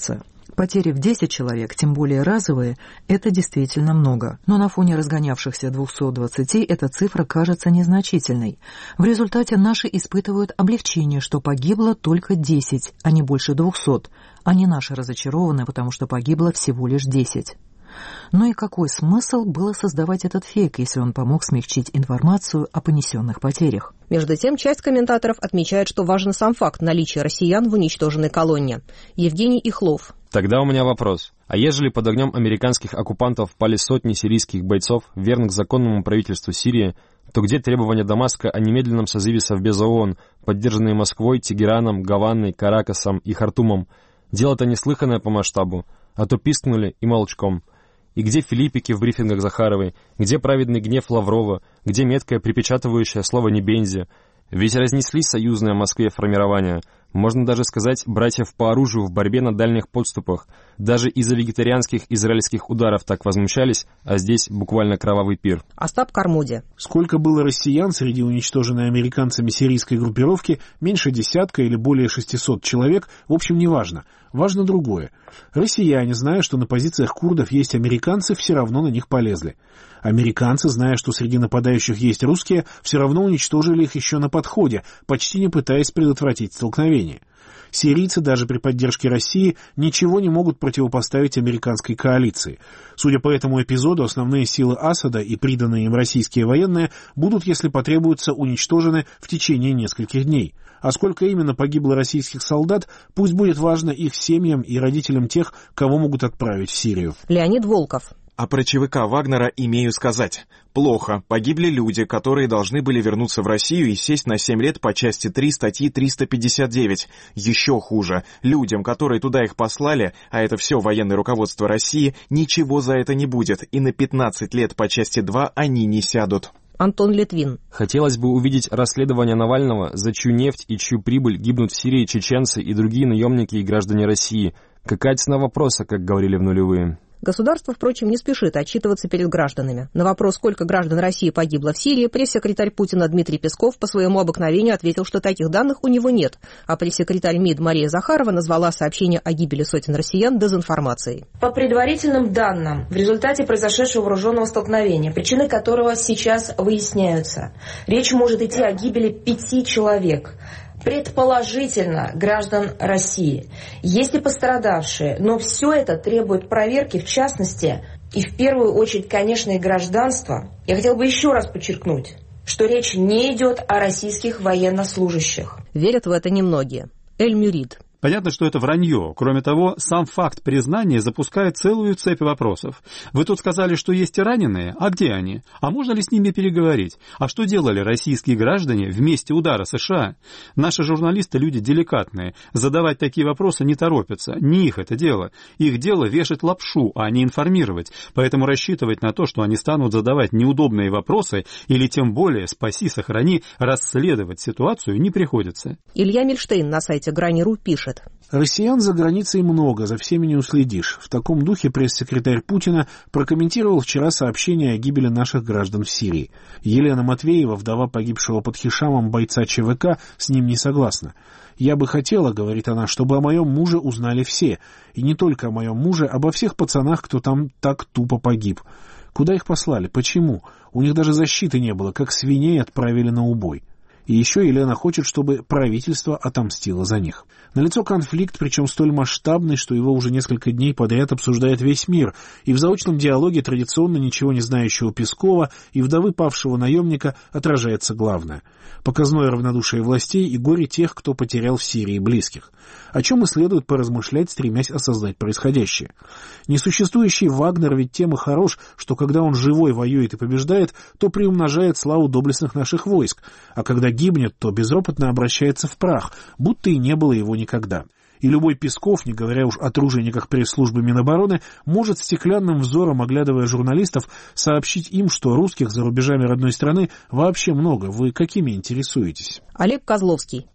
Потери в 10 человек, тем более разовые, это действительно много. Но на фоне разгонявшихся 220 эта цифра кажется незначительной. В результате наши испытывают облегчение, что погибло только 10, а не больше 200. А не наши разочарованы, потому что погибло всего лишь 10. Ну и какой смысл было создавать этот фейк, если он помог смягчить информацию о понесенных потерях? Между тем, часть комментаторов отмечает, что важен сам факт наличия россиян в уничтоженной колонне. Евгений Ихлов. Тогда у меня вопрос. А ежели под огнем американских оккупантов пали сотни сирийских бойцов, верных законному правительству Сирии, то где требования Дамаска о немедленном созыве Совбеза ООН, поддержанные Москвой, Тегераном, Гаваной, Каракасом и Хартумом? Дело-то неслыханное по масштабу, а то пискнули и молчком. И где филиппики в брифингах Захаровой, где праведный гнев Лаврова, где меткое припечатывающее слово «небензи». Ведь разнесли союзное Москве формирование, можно даже сказать, братьев по оружию в борьбе на дальних подступах. Даже из-за вегетарианских израильских ударов так возмущались, а здесь буквально кровавый пир. Остап Кармуди. Сколько было россиян среди уничтоженной американцами сирийской группировки, меньше десятка или более 600 человек, в общем, не важно. Важно другое. Россияне, зная, что на позициях курдов есть американцы, все равно на них полезли. Американцы, зная, что среди нападающих есть русские, все равно уничтожили их еще на подходе, почти не пытаясь предотвратить столкновение. Сирийцы даже при поддержке России ничего не могут противопоставить американской коалиции. Судя по этому эпизоду, основные силы Асада и приданные им российские военные будут, если потребуется, уничтожены в течение нескольких дней. А сколько именно погибло российских солдат, пусть будет важно их семьям и родителям тех, кого могут отправить в Сирию. Леонид Волков. А про ЧВК Вагнера имею сказать. Плохо. Погибли люди, которые должны были вернуться в Россию и сесть на 7 лет по части 3 статьи 359. Еще хуже. Людям, которые туда их послали, а это все военное руководство России, ничего за это не будет. И на 15 лет по части 2 они не сядут. Антон Литвин. Хотелось бы увидеть расследование Навального, за чью нефть и чью прибыль гибнут в Сирии чеченцы и другие наемники и граждане России. Какая цена вопроса, как говорили в нулевые? Государство, впрочем, не спешит отчитываться перед гражданами. На вопрос, сколько граждан России погибло в Сирии, пресс-секретарь Путина Дмитрий Песков по своему обыкновению ответил, что таких данных у него нет, а пресс-секретарь МИД Мария Захарова назвала сообщение о гибели сотен россиян дезинформацией. По предварительным данным, в результате произошедшего вооруженного столкновения, причины которого сейчас выясняются, речь может идти о гибели 5 человек. Предположительно, граждан России. Есть и пострадавшие, но все это требует проверки, в частности, и в первую очередь, конечно, и гражданства. Я хотела бы еще раз подчеркнуть, что речь не идет о российских военнослужащих. Верят в это немногие. Эль-Мюрид. Понятно, что это вранье. Кроме того, сам факт признания запускает целую цепь вопросов. Вы тут сказали, что есть и раненые. А где они? А можно ли с ними переговорить? А что делали российские граждане в месте удара США? Наши журналисты люди деликатные. Задавать такие вопросы не торопятся. Не их это дело. Их дело вешать лапшу, а не информировать. Поэтому рассчитывать на то, что они станут задавать неудобные вопросы или тем более, спаси, сохрани, расследовать ситуацию не приходится. Илья Мильштейн на сайте Грани.ру пишет. Россиян за границей много, за всеми не уследишь. В таком духе пресс-секретарь Путина прокомментировал вчера сообщение о гибели наших граждан в Сирии. Елена Матвеева, вдова погибшего под Хишамом бойца ЧВК, с ним не согласна. «Я бы хотела, — говорит она, — чтобы о моем муже узнали все. И не только о моем муже, обо всех пацанах, кто там так тупо погиб. Куда их послали? Почему? У них даже защиты не было, как свиней отправили на убой». И еще Елена хочет, чтобы правительство отомстило за них. Налицо конфликт, причем столь масштабный, что его уже несколько дней подряд обсуждает весь мир, и в заочном диалоге традиционно ничего не знающего Пескова и вдовы павшего наемника отражается главное — показное равнодушие властей и горе тех, кто потерял в Сирии близких. О чем и следует поразмышлять, стремясь осознать происходящее. Несуществующий Вагнер ведь тем и хорош, что когда он живой воюет и побеждает, то приумножает славу доблестных наших войск, а когда гибнет, то безропотно обращается в прах, будто и не было его никогда. И любой Песков, не говоря уж о тружениках пресс-службы Минобороны, может стеклянным взором, оглядывая журналистов, сообщить им, что русских за рубежами родной страны вообще много. Вы какими интересуетесь? Олег Козловский.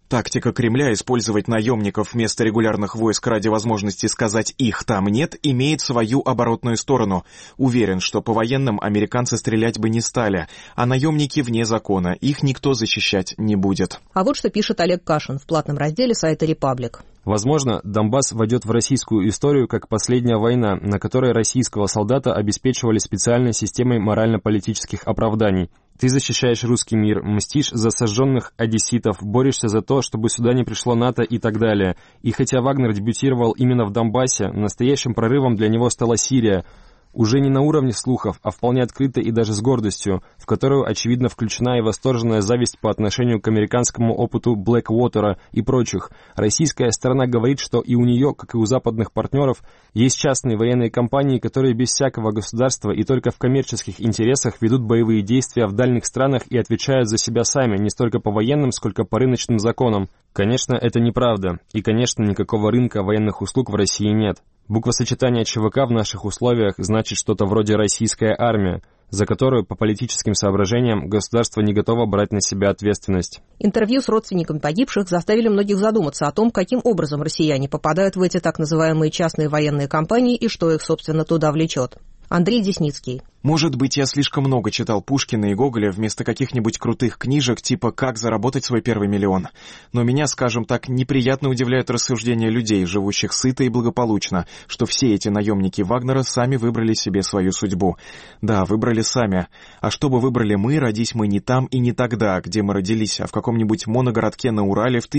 Тактика Кремля использовать наемников вместо регулярных войск ради возможности сказать «их там нет» имеет свою оборотную сторону. Уверен, что по военным американцы стрелять бы не стали, а наемники вне закона, их никто защищать не будет. А вот что пишет Олег Кашин в платном разделе сайта «Репаблик». Возможно, Донбасс войдет в российскую историю как последняя война, на которой российского солдата обеспечивали специальной системой морально-политических оправданий. Ты защищаешь русский мир, мстишь за сожженных одесситов, борешься за то, чтобы сюда не пришло НАТО и так далее. И хотя Вагнер дебютировал именно в Донбассе, настоящим прорывом для него стала Сирия. Уже не на уровне слухов, а вполне открыто и даже с гордостью, в которую, очевидно, включена и восторженная зависть по отношению к американскому опыту Блэквотера и прочих. Российская сторона говорит, что и у нее, как и у западных партнеров, есть частные военные компании, которые без всякого государства и только в коммерческих интересах ведут боевые действия в дальних странах и отвечают за себя сами, не столько по военным, сколько по рыночным законам. Конечно, это неправда, и, конечно, никакого рынка военных услуг в России нет. Буквосочетание ЧВК в наших условиях значит что-то вроде «российская армия», за которую по политическим соображениям государство не готово брать на себя ответственность. Интервью с родственниками погибших заставили многих задуматься о том, каким образом россияне попадают в эти так называемые частные военные компании и что их, собственно, туда влечет. Андрей Десницкий. Может быть, я слишком много читал Пушкина и Гоголя вместо каких-нибудь крутых книжек типа «Как заработать свой первый миллион». Но меня, скажем так, неприятно удивляют рассуждения людей, живущих сыто и благополучно, что все эти наемники Вагнера сами выбрали себе свою судьбу. Да, выбрали сами. А чтобы выбрали мы, родись мы не там и не тогда, где мы родились, а в каком-нибудь моногородке на Урале в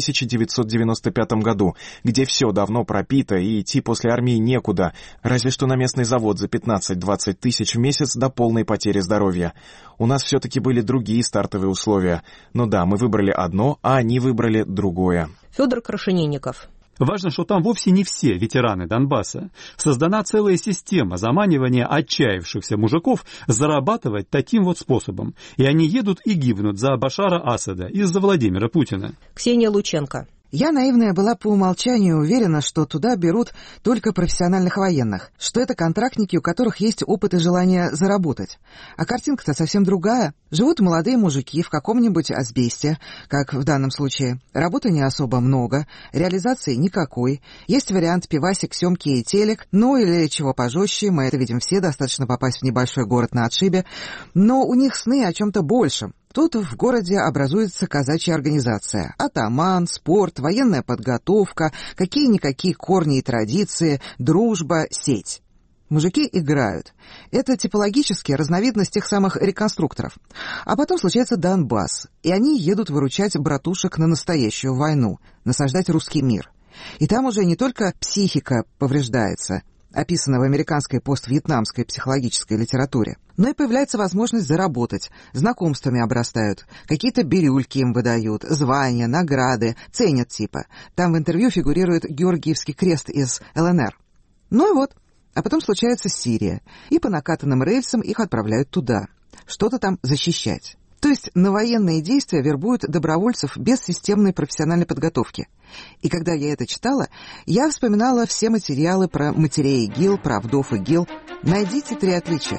1995 году, где все давно пропито и идти после армии некуда, разве что на местный завод за 15-20 тысяч в месяц до полной потери здоровья. У нас все-таки были другие стартовые условия. Но да, мы выбрали одно, а они выбрали другое. Федор Крашенинников. Важно, что там вовсе не все ветераны Донбасса. Создана целая система заманивания отчаявшихся мужиков зарабатывать таким вот способом. И они едут и гибнут за Башара Асада из-за Владимира Путина. Ксения Лученко. Я, наивная, была по умолчанию уверена, что туда берут только профессиональных военных, что это контрактники, у которых есть опыт и желание заработать. А картинка-то совсем другая. Живут молодые мужики в каком-нибудь асбесте, как в данном случае. Работы не особо много, реализации никакой. Есть вариант пивасик, семки и телек, ну или чего пожестче, мы это видим все, достаточно попасть в небольшой город на отшибе. Но у них сны о чем-то большем. Тут в городе образуется казачья организация. Атаман, спорт, военная подготовка, какие-никакие корни и традиции, дружба, сеть. Мужики играют. Это типологически разновидность тех самых реконструкторов. А потом случается Донбасс, и они едут выручать братушек на настоящую войну, насаждать русский мир. И там уже не только психика повреждается, описано в американской поствьетнамской психологической литературе, но и появляется возможность заработать, знакомствами обрастают, какие-то бирюльки им выдают, звания, награды, ценят типа. Там в интервью фигурирует Георгиевский крест из ЛНР. Ну и вот, а потом случается Сирия, и по накатанным рельсам их отправляют туда, что-то там защищать. То есть на военные действия вербуют добровольцев без системной профессиональной подготовки. И когда я это читала, я вспоминала все материалы про матерей ИГИЛ, про вдов ИГИЛ. Найдите 3 отличия.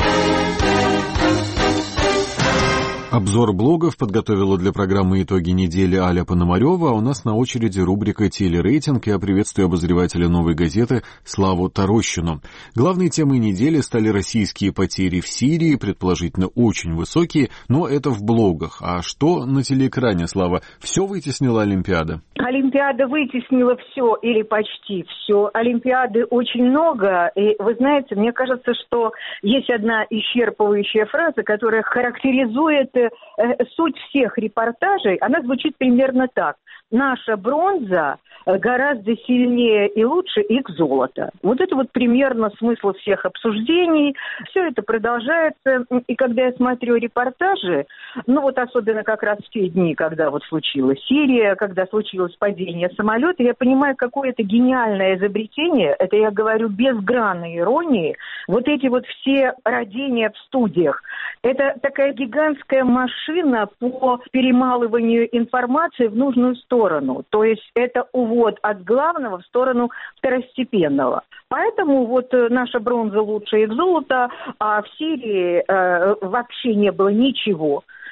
Обзор блогов подготовила для программы «Итоги недели» Аля Пономарева, а у нас на очереди рубрика «Телерейтинг». Я приветствую обозревателя «Новой газеты» Славу Тарощину. Главной темой недели стали российские потери в Сирии, предположительно очень высокие, но это в блогах. А что на телеэкране, Слава? Все вытеснила Олимпиада? Олимпиада вытеснила все или почти все. Олимпиады очень много. И вы знаете, мне кажется, что есть одна исчерпывающая фраза, которая характеризует суть всех репортажей. Она звучит примерно так. Наша бронза гораздо сильнее и лучше их золота. Вот это вот примерно смысл всех обсуждений. Все это продолжается. И когда я смотрю репортажи, ну вот особенно как раз в те дни, когда вот случилась Сирия, когда случилось падение самолета, я понимаю, какое это гениальное изобретение. Это я говорю без грана иронии. Вот эти вот все родения в студиях. Это такая гигантская машина по перемалыванию информации в нужную сторону. То есть это увод от главного в сторону второстепенного. Поэтому вот наша бронза лучше их золота, а в Сирии вообще не было ничего.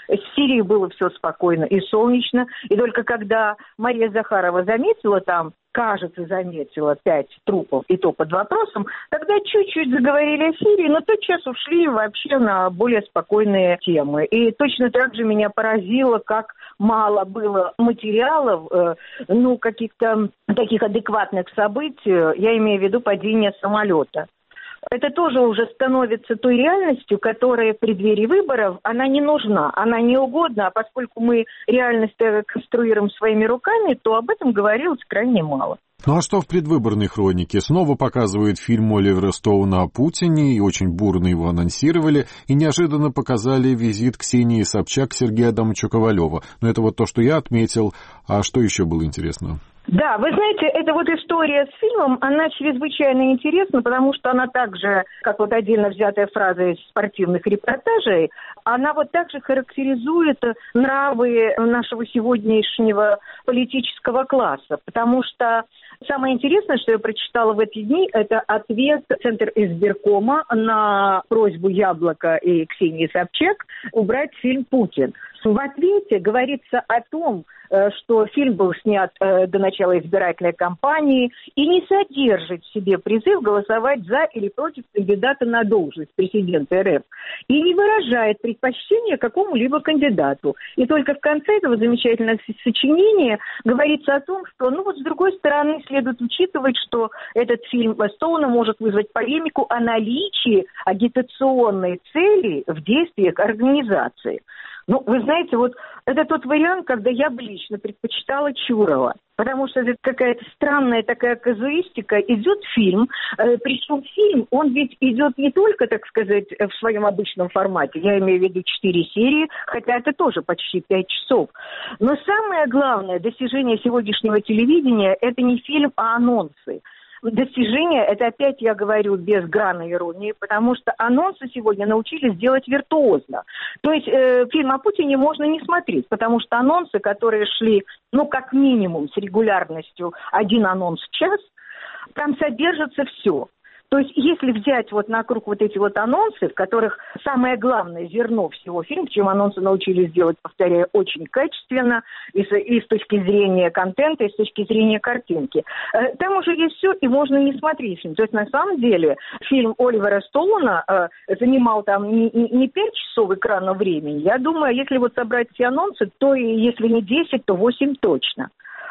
С Сирией было все спокойно и солнечно. И только когда Мария Захарова заметила там, кажется, заметила 5 трупов, и то под вопросом, тогда чуть-чуть заговорили о Сирии, но тотчас ушли вообще на более спокойные темы. И точно так же меня поразило, как мало было материалов, каких-то таких адекватных событий, я имею в виду падение самолета. Это тоже уже становится той реальностью, которая в преддверии выборов, она не нужна, она не угодна, а поскольку мы реальность конструируем своими руками, то об этом говорилось крайне мало. Ну а что в предвыборной хронике? Снова показывают фильм Оливера Стоуна о Путине, и очень бурно его анонсировали, и неожиданно показали визит Ксении Собчак к Сергею Адамовичу Ковалеву. Но это вот то, что я отметил. А что еще было интересного? Да, вы знаете, эта вот история с фильмом, она чрезвычайно интересна, потому что она также, как вот отдельно взятая фраза из спортивных репортажей, она вот также характеризует нравы нашего сегодняшнего политического класса, потому что самое интересное, что я прочитала в эти дни, это ответ Центра избиркома на просьбу Яблока и Ксении Собчак убрать фильм «Путин». В ответе говорится о том, что фильм был снят до начала избирательной кампании и не содержит в себе призыв голосовать за или против кандидата на должность президента РФ и не выражает предпочтения какому-либо кандидату. И только в конце этого замечательного сочинения говорится о том, что, с другой стороны, следует учитывать, что этот фильм Стоуна может вызвать полемику о наличии агитационной цели в действиях организации. Вы знаете, вот это тот вариант, когда я бы лично предпочитала Чурова. Потому что это какая-то странная такая казуистика. Идет фильм, причем фильм, он ведь идет не только, так сказать, в своем обычном формате. Я имею в виду 4 серии, хотя это тоже почти 5 часов. Но самое главное достижение сегодняшнего телевидения – это не фильм, а анонсы. Достижение, это опять я говорю без грана иронии, потому что анонсы сегодня научились делать виртуозно. То есть фильм о Путине можно не смотреть, потому что анонсы, которые шли, как минимум с регулярностью 1 анонс в час, там содержится все. То есть, если взять вот на круг вот эти вот анонсы, в которых самое главное зерно всего фильма, чем анонсы научились делать, повторяю, очень качественно, и с точки зрения контента, и с точки зрения картинки, там уже есть все, и можно не смотреть фильм. То есть, на самом деле, фильм Оливера Стоуна занимал там не 5 часов экранного времени. Я думаю, если вот собрать все анонсы, то если не 10, то 8 точно.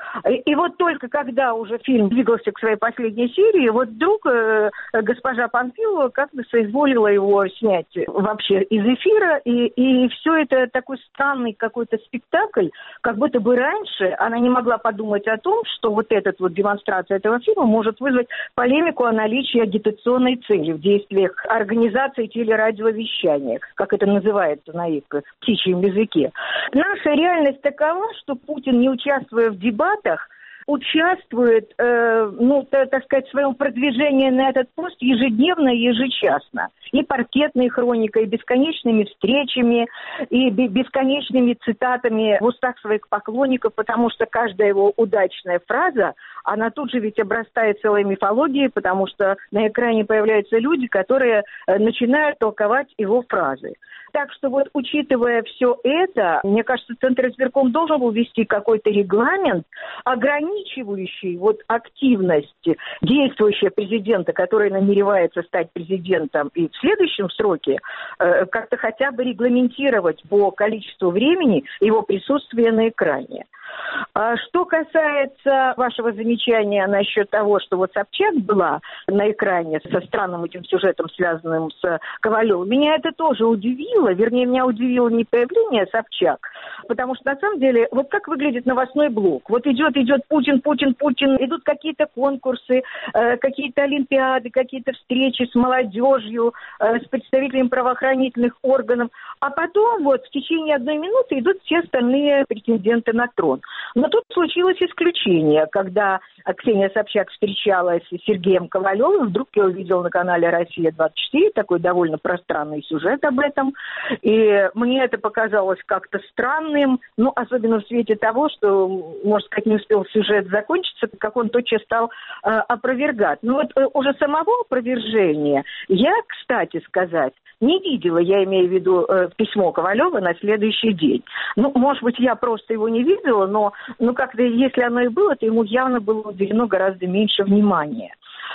И вот только когда уже фильм двигался к своей последней серии, вот вдруг госпожа Панфилова как-то соизволила его снять вообще из эфира, и все это такой странный какой-то спектакль, как будто бы раньше она не могла подумать о том, что вот эта вот демонстрация этого фильма может вызвать полемику о наличии агитационной цели в действиях организации телерадиовещания, как это называется на их птичьем языке. Наша реальность такова, что Путин, не участвуя в дебатах, участвует, так сказать, в своем продвижении на этот пост ежедневно и ежечасно. И паркетной хроникой, и бесконечными встречами, и бесконечными цитатами в устах своих поклонников, потому что каждая его удачная фраза, она тут же ведь обрастает целой мифологией, потому что на экране появляются люди, которые начинают толковать его фразы. Так что вот, учитывая все это, мне кажется, Центр избирком должен был ввести какой-то регламент, ограничивающий вот активность действующего президента, который намеревается стать президентом и в следующем сроке, как-то хотя бы регламентировать по количеству времени его присутствие на экране. Что касается вашего замечания насчет того, что вот Собчак была на экране со странным этим сюжетом, связанным с Ковалевым, меня это тоже удивило. Вернее, меня удивило не появление Собчак, потому что на самом деле, вот как выглядит новостной блок. Вот идет Путин, идут какие-то конкурсы, какие-то олимпиады, какие-то встречи с молодежью, с представителями правоохранительных органов, а потом вот в течение 1 минуты идут все остальные претенденты на трон. Но тут случилось исключение, когда Ксения Собчак встречалась с Сергеем Ковалевым, вдруг я увидела на канале «Россия-24» такой довольно пространный сюжет об этом, и мне это показалось как-то странным, ну, особенно в свете того, что, может сказать, не успел сюжет закончиться, как он тотчас стал опровергать. Ну, вот уже самого опровержения я, кстати сказать, не видела, я имею в виду письмо Ковалева на следующий день. Ну, может быть, я просто его не видела, но как-то, если оно и было, то ему явно было уделено гораздо меньше внимания.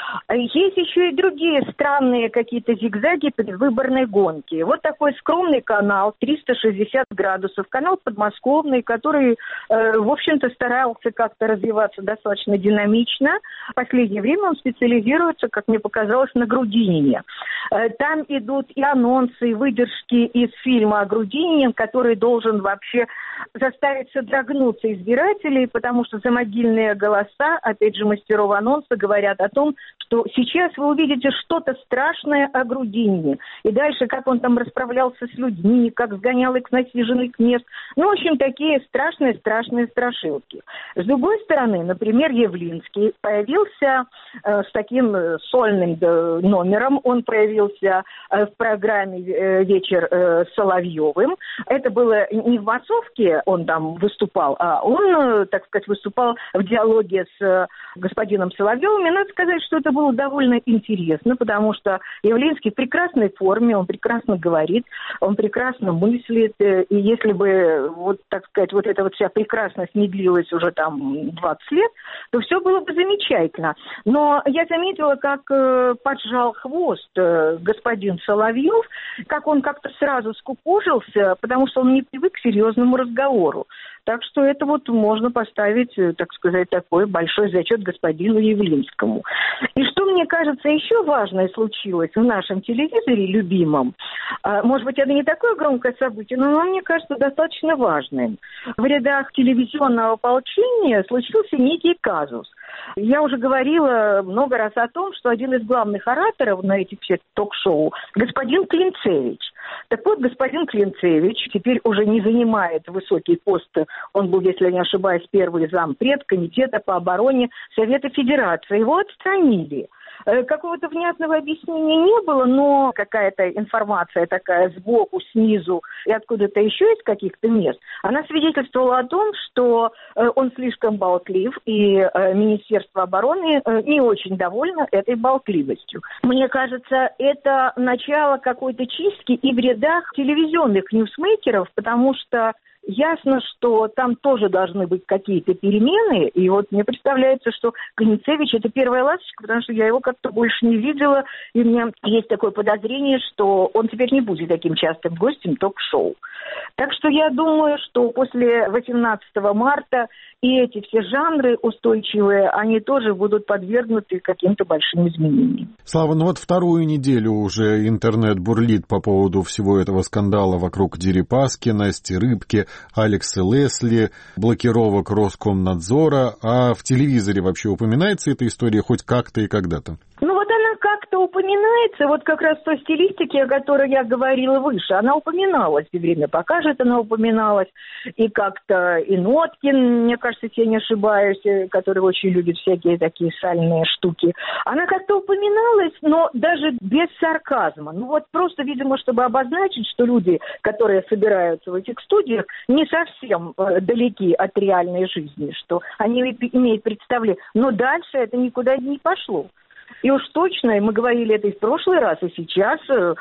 Есть еще и другие странные какие-то зигзаги предвыборной гонки. Вот такой скромный канал, 360 градусов, канал подмосковный, который, в общем-то, старался как-то развиваться достаточно динамично. В последнее время он специализируется, как мне показалось, на Грудинине. Там идут и анонсы, и выдержки из фильма о Грудинине, который должен вообще заставить содрогнуться избирателей, потому что замогильные голоса, опять же, мастеров анонса говорят о том, что сейчас вы увидите что-то страшное о Грудинине. И дальше, как он там расправлялся с людьми, как сгонял их с насиженных мест. Ну, в общем, такие страшные страшилки. С другой стороны, например, Явлинский появился с таким сольным номером. Он появился в программе «Вечер с Соловьевым». Это было не в массовке, он там выступал, а он, так сказать, выступал в диалоге с господином Соловьевым. И надо сказать, что это было довольно интересно, потому что Явлинский в прекрасной форме, он прекрасно говорит, он прекрасно мыслит, и если бы, вот, так сказать, вот эта вот вся прекрасность не длилась уже там 20 лет, то все было бы замечательно. Но я заметила, как поджал хвост господин Соловьев, как он как-то сразу скукожился, потому что он не привык к серьезному разговору. Так что это вот можно поставить, так сказать, такой большой зачет господину Явлинскому. И что, мне кажется, еще важное случилось в нашем телевизоре любимом, может быть, это не такое громкое событие, но мне кажется, достаточно важным. В рядах телевизионного ополчения случился некий казус. Я уже говорила много раз о том, что один из главных ораторов на этих всех ток-шоу – господин Клинцевич. Так вот, господин Клинцевич теперь уже не занимает высокий пост, он был, если я не ошибаюсь, первый зампред Комитета по обороне Совета Федерации. Его отстранили. Какого-то внятного объяснения не было, но какая-то информация такая сбоку, снизу и откуда-то еще из каких-то мест, она свидетельствовала о том, что он слишком болтлив, и Министерство обороны не очень довольно этой болтливостью. Мне кажется, это начало какой-то чистки и в рядах телевизионных ньюсмейкеров, потому что ясно, что там тоже должны быть какие-то перемены, и вот мне представляется, что Клинцевич – это первая ласточка, потому что я его как-то больше не видела, и у меня есть такое подозрение, что он теперь не будет таким частым гостем ток-шоу. Так что я думаю, что после 18 марта и эти все жанры устойчивые, они тоже будут подвергнуты каким-то большим изменениям. Слава, ну вот вторую неделю уже интернет бурлит по поводу всего этого скандала вокруг Дерипаски, Насти Рыбки, Алекса Лесли, блокировок Роскомнадзора. А в телевизоре вообще упоминается эта история хоть как-то и когда-то? Ну вот она как-то упоминается, вот как раз в той стилистике, о которой я говорила выше, она упоминалась, и «Время покажет», она упоминалась, и как-то и Ноткин, мне кажется, если я не ошибаюсь, который очень любит всякие такие сальные штуки, она как-то упоминалась, но даже без сарказма. Ну вот просто, видимо, чтобы обозначить, что люди, которые собираются в этих студиях, не совсем далеки от реальной жизни, что они имеют представление, но дальше это никуда не пошло. И уж точно, и мы говорили это и в прошлый раз, и сейчас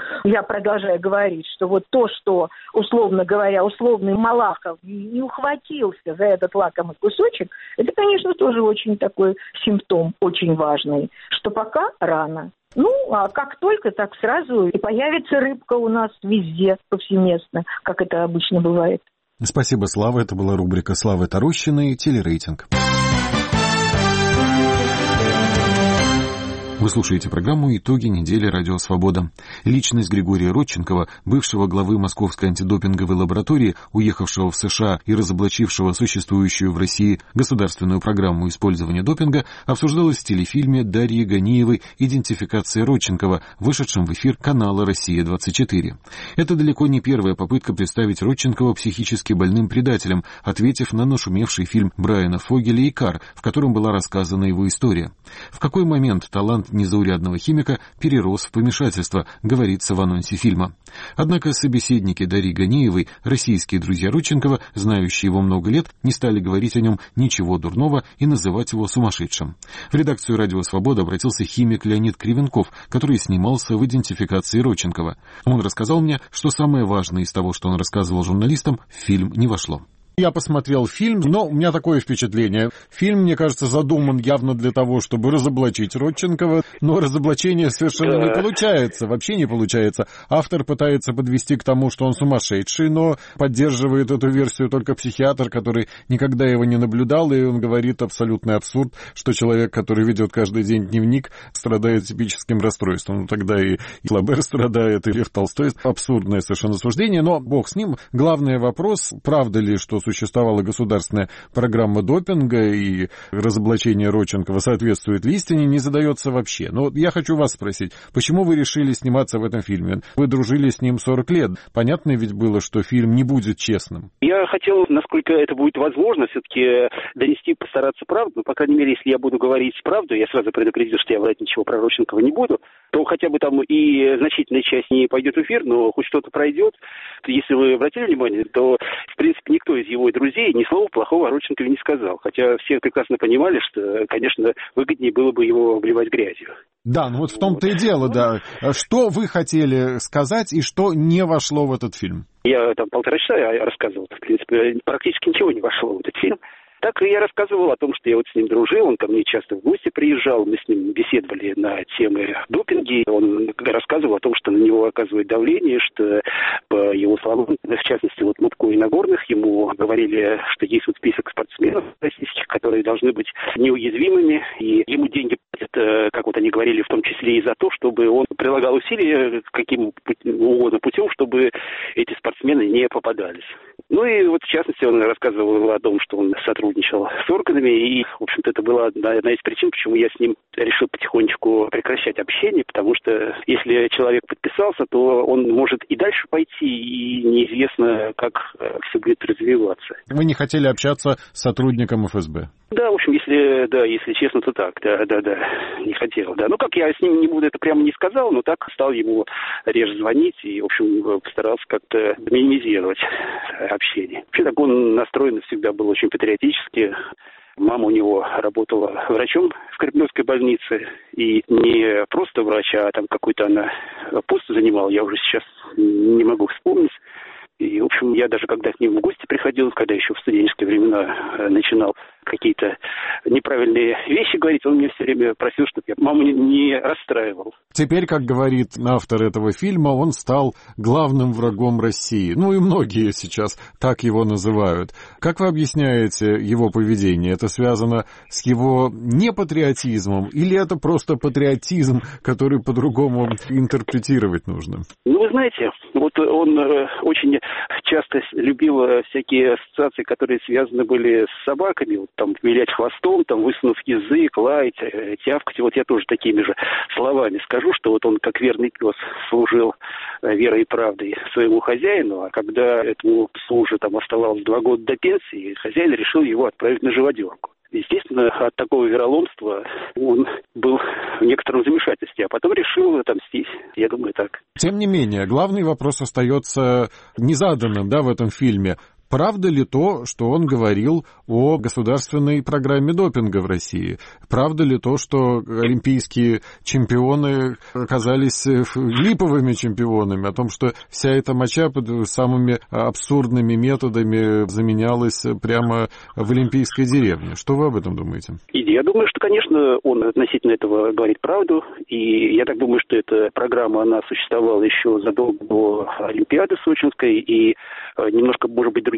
я продолжаю говорить, что вот то, что, условно говоря, условный Малахов не ухватился за этот лакомый кусочек, это, конечно, тоже очень такой симптом, очень важный, что пока рано. Ну, а как только, так сразу и появится рыбка у нас везде, повсеместно, как это обычно бывает. Спасибо, Слава. Это была рубрика Славы Тарущиной «Телерейтинг». Вы Вы слушаете программу «Итоги недели Радио Свобода». Личность Григория Родченкова, бывшего главы Московской антидопинговой лаборатории, уехавшего в США и разоблачившего существующую в России государственную программу использования допинга, обсуждалась в телефильме Дарьи Ганиевой «Идентификация Родченкова», вышедшем в эфир канала «Россия-24». Это далеко не первая попытка представить Родченкова психически больным предателем, ответив на нашумевший фильм Брайана Фогеля «Икар», в котором была рассказана его история. В какой момент талант незаурядного химика перерос в помешательство, говорится в анонсе фильма. Однако собеседники Дарьи Ганиевой, российские друзья Родченкова, знающие его много лет, не стали говорить о нем ничего дурного и называть его сумасшедшим. В редакцию «Радио Свобода» обратился химик Леонид Кривенков, который снимался в идентификации Родченкова. Он рассказал мне, что самое важное из того, что он рассказывал журналистам, в фильм не вошло. Я посмотрел фильм, но у меня такое впечатление. Фильм, мне кажется, задуман явно для того, чтобы разоблачить Родченкова, но разоблачение совершенно не получается, вообще не получается. Автор пытается подвести к тому, что он сумасшедший, но поддерживает эту версию только психиатр, который никогда его не наблюдал, и он говорит абсолютный абсурд, что человек, который ведет каждый день дневник, страдает типическим расстройством. Ну, тогда и Флабер страдает, и Лев Толстой. Абсурдное совершенно суждение, но бог с ним. Главный вопрос, правда ли, что существовала государственная программа допинга и разоблачение Родченкова соответствует ли истине, не задается вообще. Но я хочу вас спросить, почему вы решили сниматься в этом фильме? Вы дружили с ним 40 лет. Понятно ведь было, что фильм не будет честным. Я хотел, насколько это будет возможно, все-таки донести, постараться правду. Но, по крайней мере, если я буду говорить правду, я сразу предупредил, что я врать ничего про Родченкова не буду, то хотя бы там и значительная часть не пойдет в эфир, но хоть что-то пройдет. Если вы обратили внимание, то, в принципе, никто из его друзей ни слова плохого о Родченкове не сказал. Хотя все прекрасно понимали, что, конечно, выгоднее было бы его обливать грязью. Да, ну вот в том-то и дело, да. Что вы хотели сказать и что не вошло в этот фильм? Я там 1,5 часа рассказывал. В принципе, практически ничего не вошло в этот фильм. Так и я рассказывал о том, что я вот с ним дружил, он ко мне часто в гости приезжал, мы с ним беседовали на темы допинги, он рассказывал о том, что на него оказывает давление, что, по его словам, в частности, вот Мутко и Нагорных, ему говорили, что есть вот список спортсменов российских, которые должны быть неуязвимыми, и ему деньги платят, как вот они говорили, в том числе и за то, чтобы он прилагал усилия каким угодно путем, чтобы эти спортсмены не попадались. Ну и вот, в частности, он рассказывал о том, что он сотрудничал с органами, и, в общем-то, это была одна из причин, почему я с ним решил потихонечку прекращать общение, потому что если человек подписался, то он может и дальше пойти, и неизвестно, как все будет развиваться. Вы не хотели общаться с сотрудником ФСБ? Да, в общем, если честно, то так, да, не хотел, да. Ну, как я с ним не буду, это прямо не сказал, но так стал ему реже звонить и, в общем, постарался как-то минимизировать общение. Вообще, так он настроен всегда был очень патриотически. Мама у него работала врачом в Кремлевской больнице, и не просто врач, а там какой-то она пост занимала, я уже сейчас не могу вспомнить. И, в общем, я даже когда к ним в гости приходил, когда еще в студенческие времена начинал какие-то неправильные вещи говорить, он мне все время просил, чтобы я маму не расстраивал. Теперь, как говорит автор этого фильма, он стал главным врагом России. Ну и многие сейчас так его называют. Как вы объясняете его поведение? Это связано с его непатриотизмом или это просто патриотизм, который по-другому интерпретировать нужно? Ну, вы знаете, вот он очень часто любил всякие ассоциации, которые связаны были с собаками, вот там вилять хвостом, там высунув язык, лаять, тявкать. Вот я тоже такими же словами скажу, что вот он как верный пес служил верой и правдой своему хозяину, а когда этому псу уже там оставалось 2 года до пенсии, хозяин решил его отправить на живодерку. Естественно, от такого вероломства он был в некотором замешательстве, а потом решил отомстить. Я думаю, так. Тем не менее, главный вопрос остается незаданным, да, в этом фильме. Правда ли то, что он говорил о государственной программе допинга в России? Правда ли то, что олимпийские чемпионы оказались липовыми чемпионами? О том, что вся эта моча под самыми абсурдными методами заменялась прямо в олимпийской деревне? Что вы об этом думаете? Я думаю, что, конечно, он относительно этого говорит правду. И я так думаю, что эта программа, она существовала еще задолго до Олимпиады Сочинской. И немножко, может быть, другим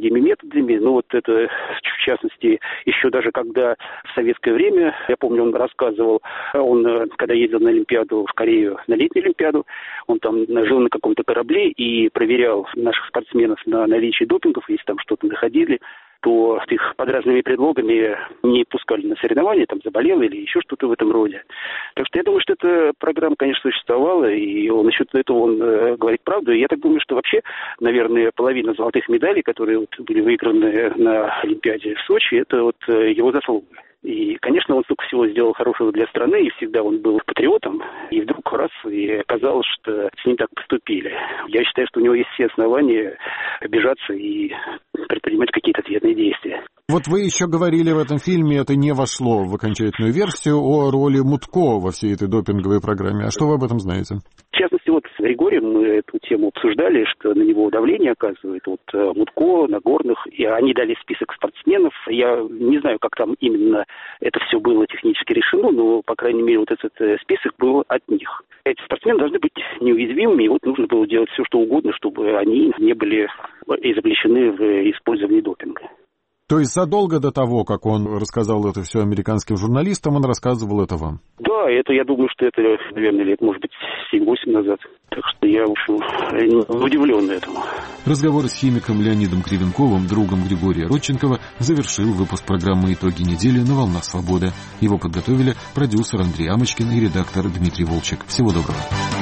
другими методами. Но вот это, в частности, еще даже когда в советское время, я помню, он рассказывал, он, когда ездил на Олимпиаду в Корею, на летнюю Олимпиаду, он там жил на каком-то корабле и проверял наших спортсменов на наличие допингов, если там что-то находили, то их под разными предлогами не пускали на соревнования, там заболел или еще что-то в этом роде. Так что я думаю, что эта программа, конечно, существовала, и насчет этого он говорит правду. И я так думаю, что вообще, наверное, половина золотых медалей, которые вот были выиграны на Олимпиаде в Сочи, это вот его заслуга. И, конечно, он столько всего сделал хорошего для страны, и всегда он был патриотом, и вдруг раз, и оказалось, что с ним так поступили. Я считаю, что у него есть все основания обижаться и предпринимать какие-то ответные действия. Вот вы еще говорили в этом фильме, это не вошло в окончательную версию, о роли Мутко во всей этой допинговой программе. А что вы об этом знаете? В частности, вот с Григорием мы эту тему обсуждали, что на него давление оказывает вот Мутко, Нагорных, и они дали список спортсменов. Я не знаю, как там именно это все было технически решено, но, по крайней мере, вот этот список был от них. Эти спортсмены должны быть неуязвимыми, и вот нужно было делать все, что угодно, чтобы они не были изобличены в использовании допинга. То есть задолго до того, как он рассказал это все американским журналистам, он рассказывал это вам? Да, это я думаю, что это, наверное, лет, может быть, 7-8 назад. Так что я, в общем, удивлен этому. Разговор с химиком Леонидом Кривенковым, другом Григория Родченкова, завершил выпуск программы «Итоги недели» на «Волнах Свободы». Его подготовили продюсер Андрей Амочкин и редактор Дмитрий Волчек. Всего доброго.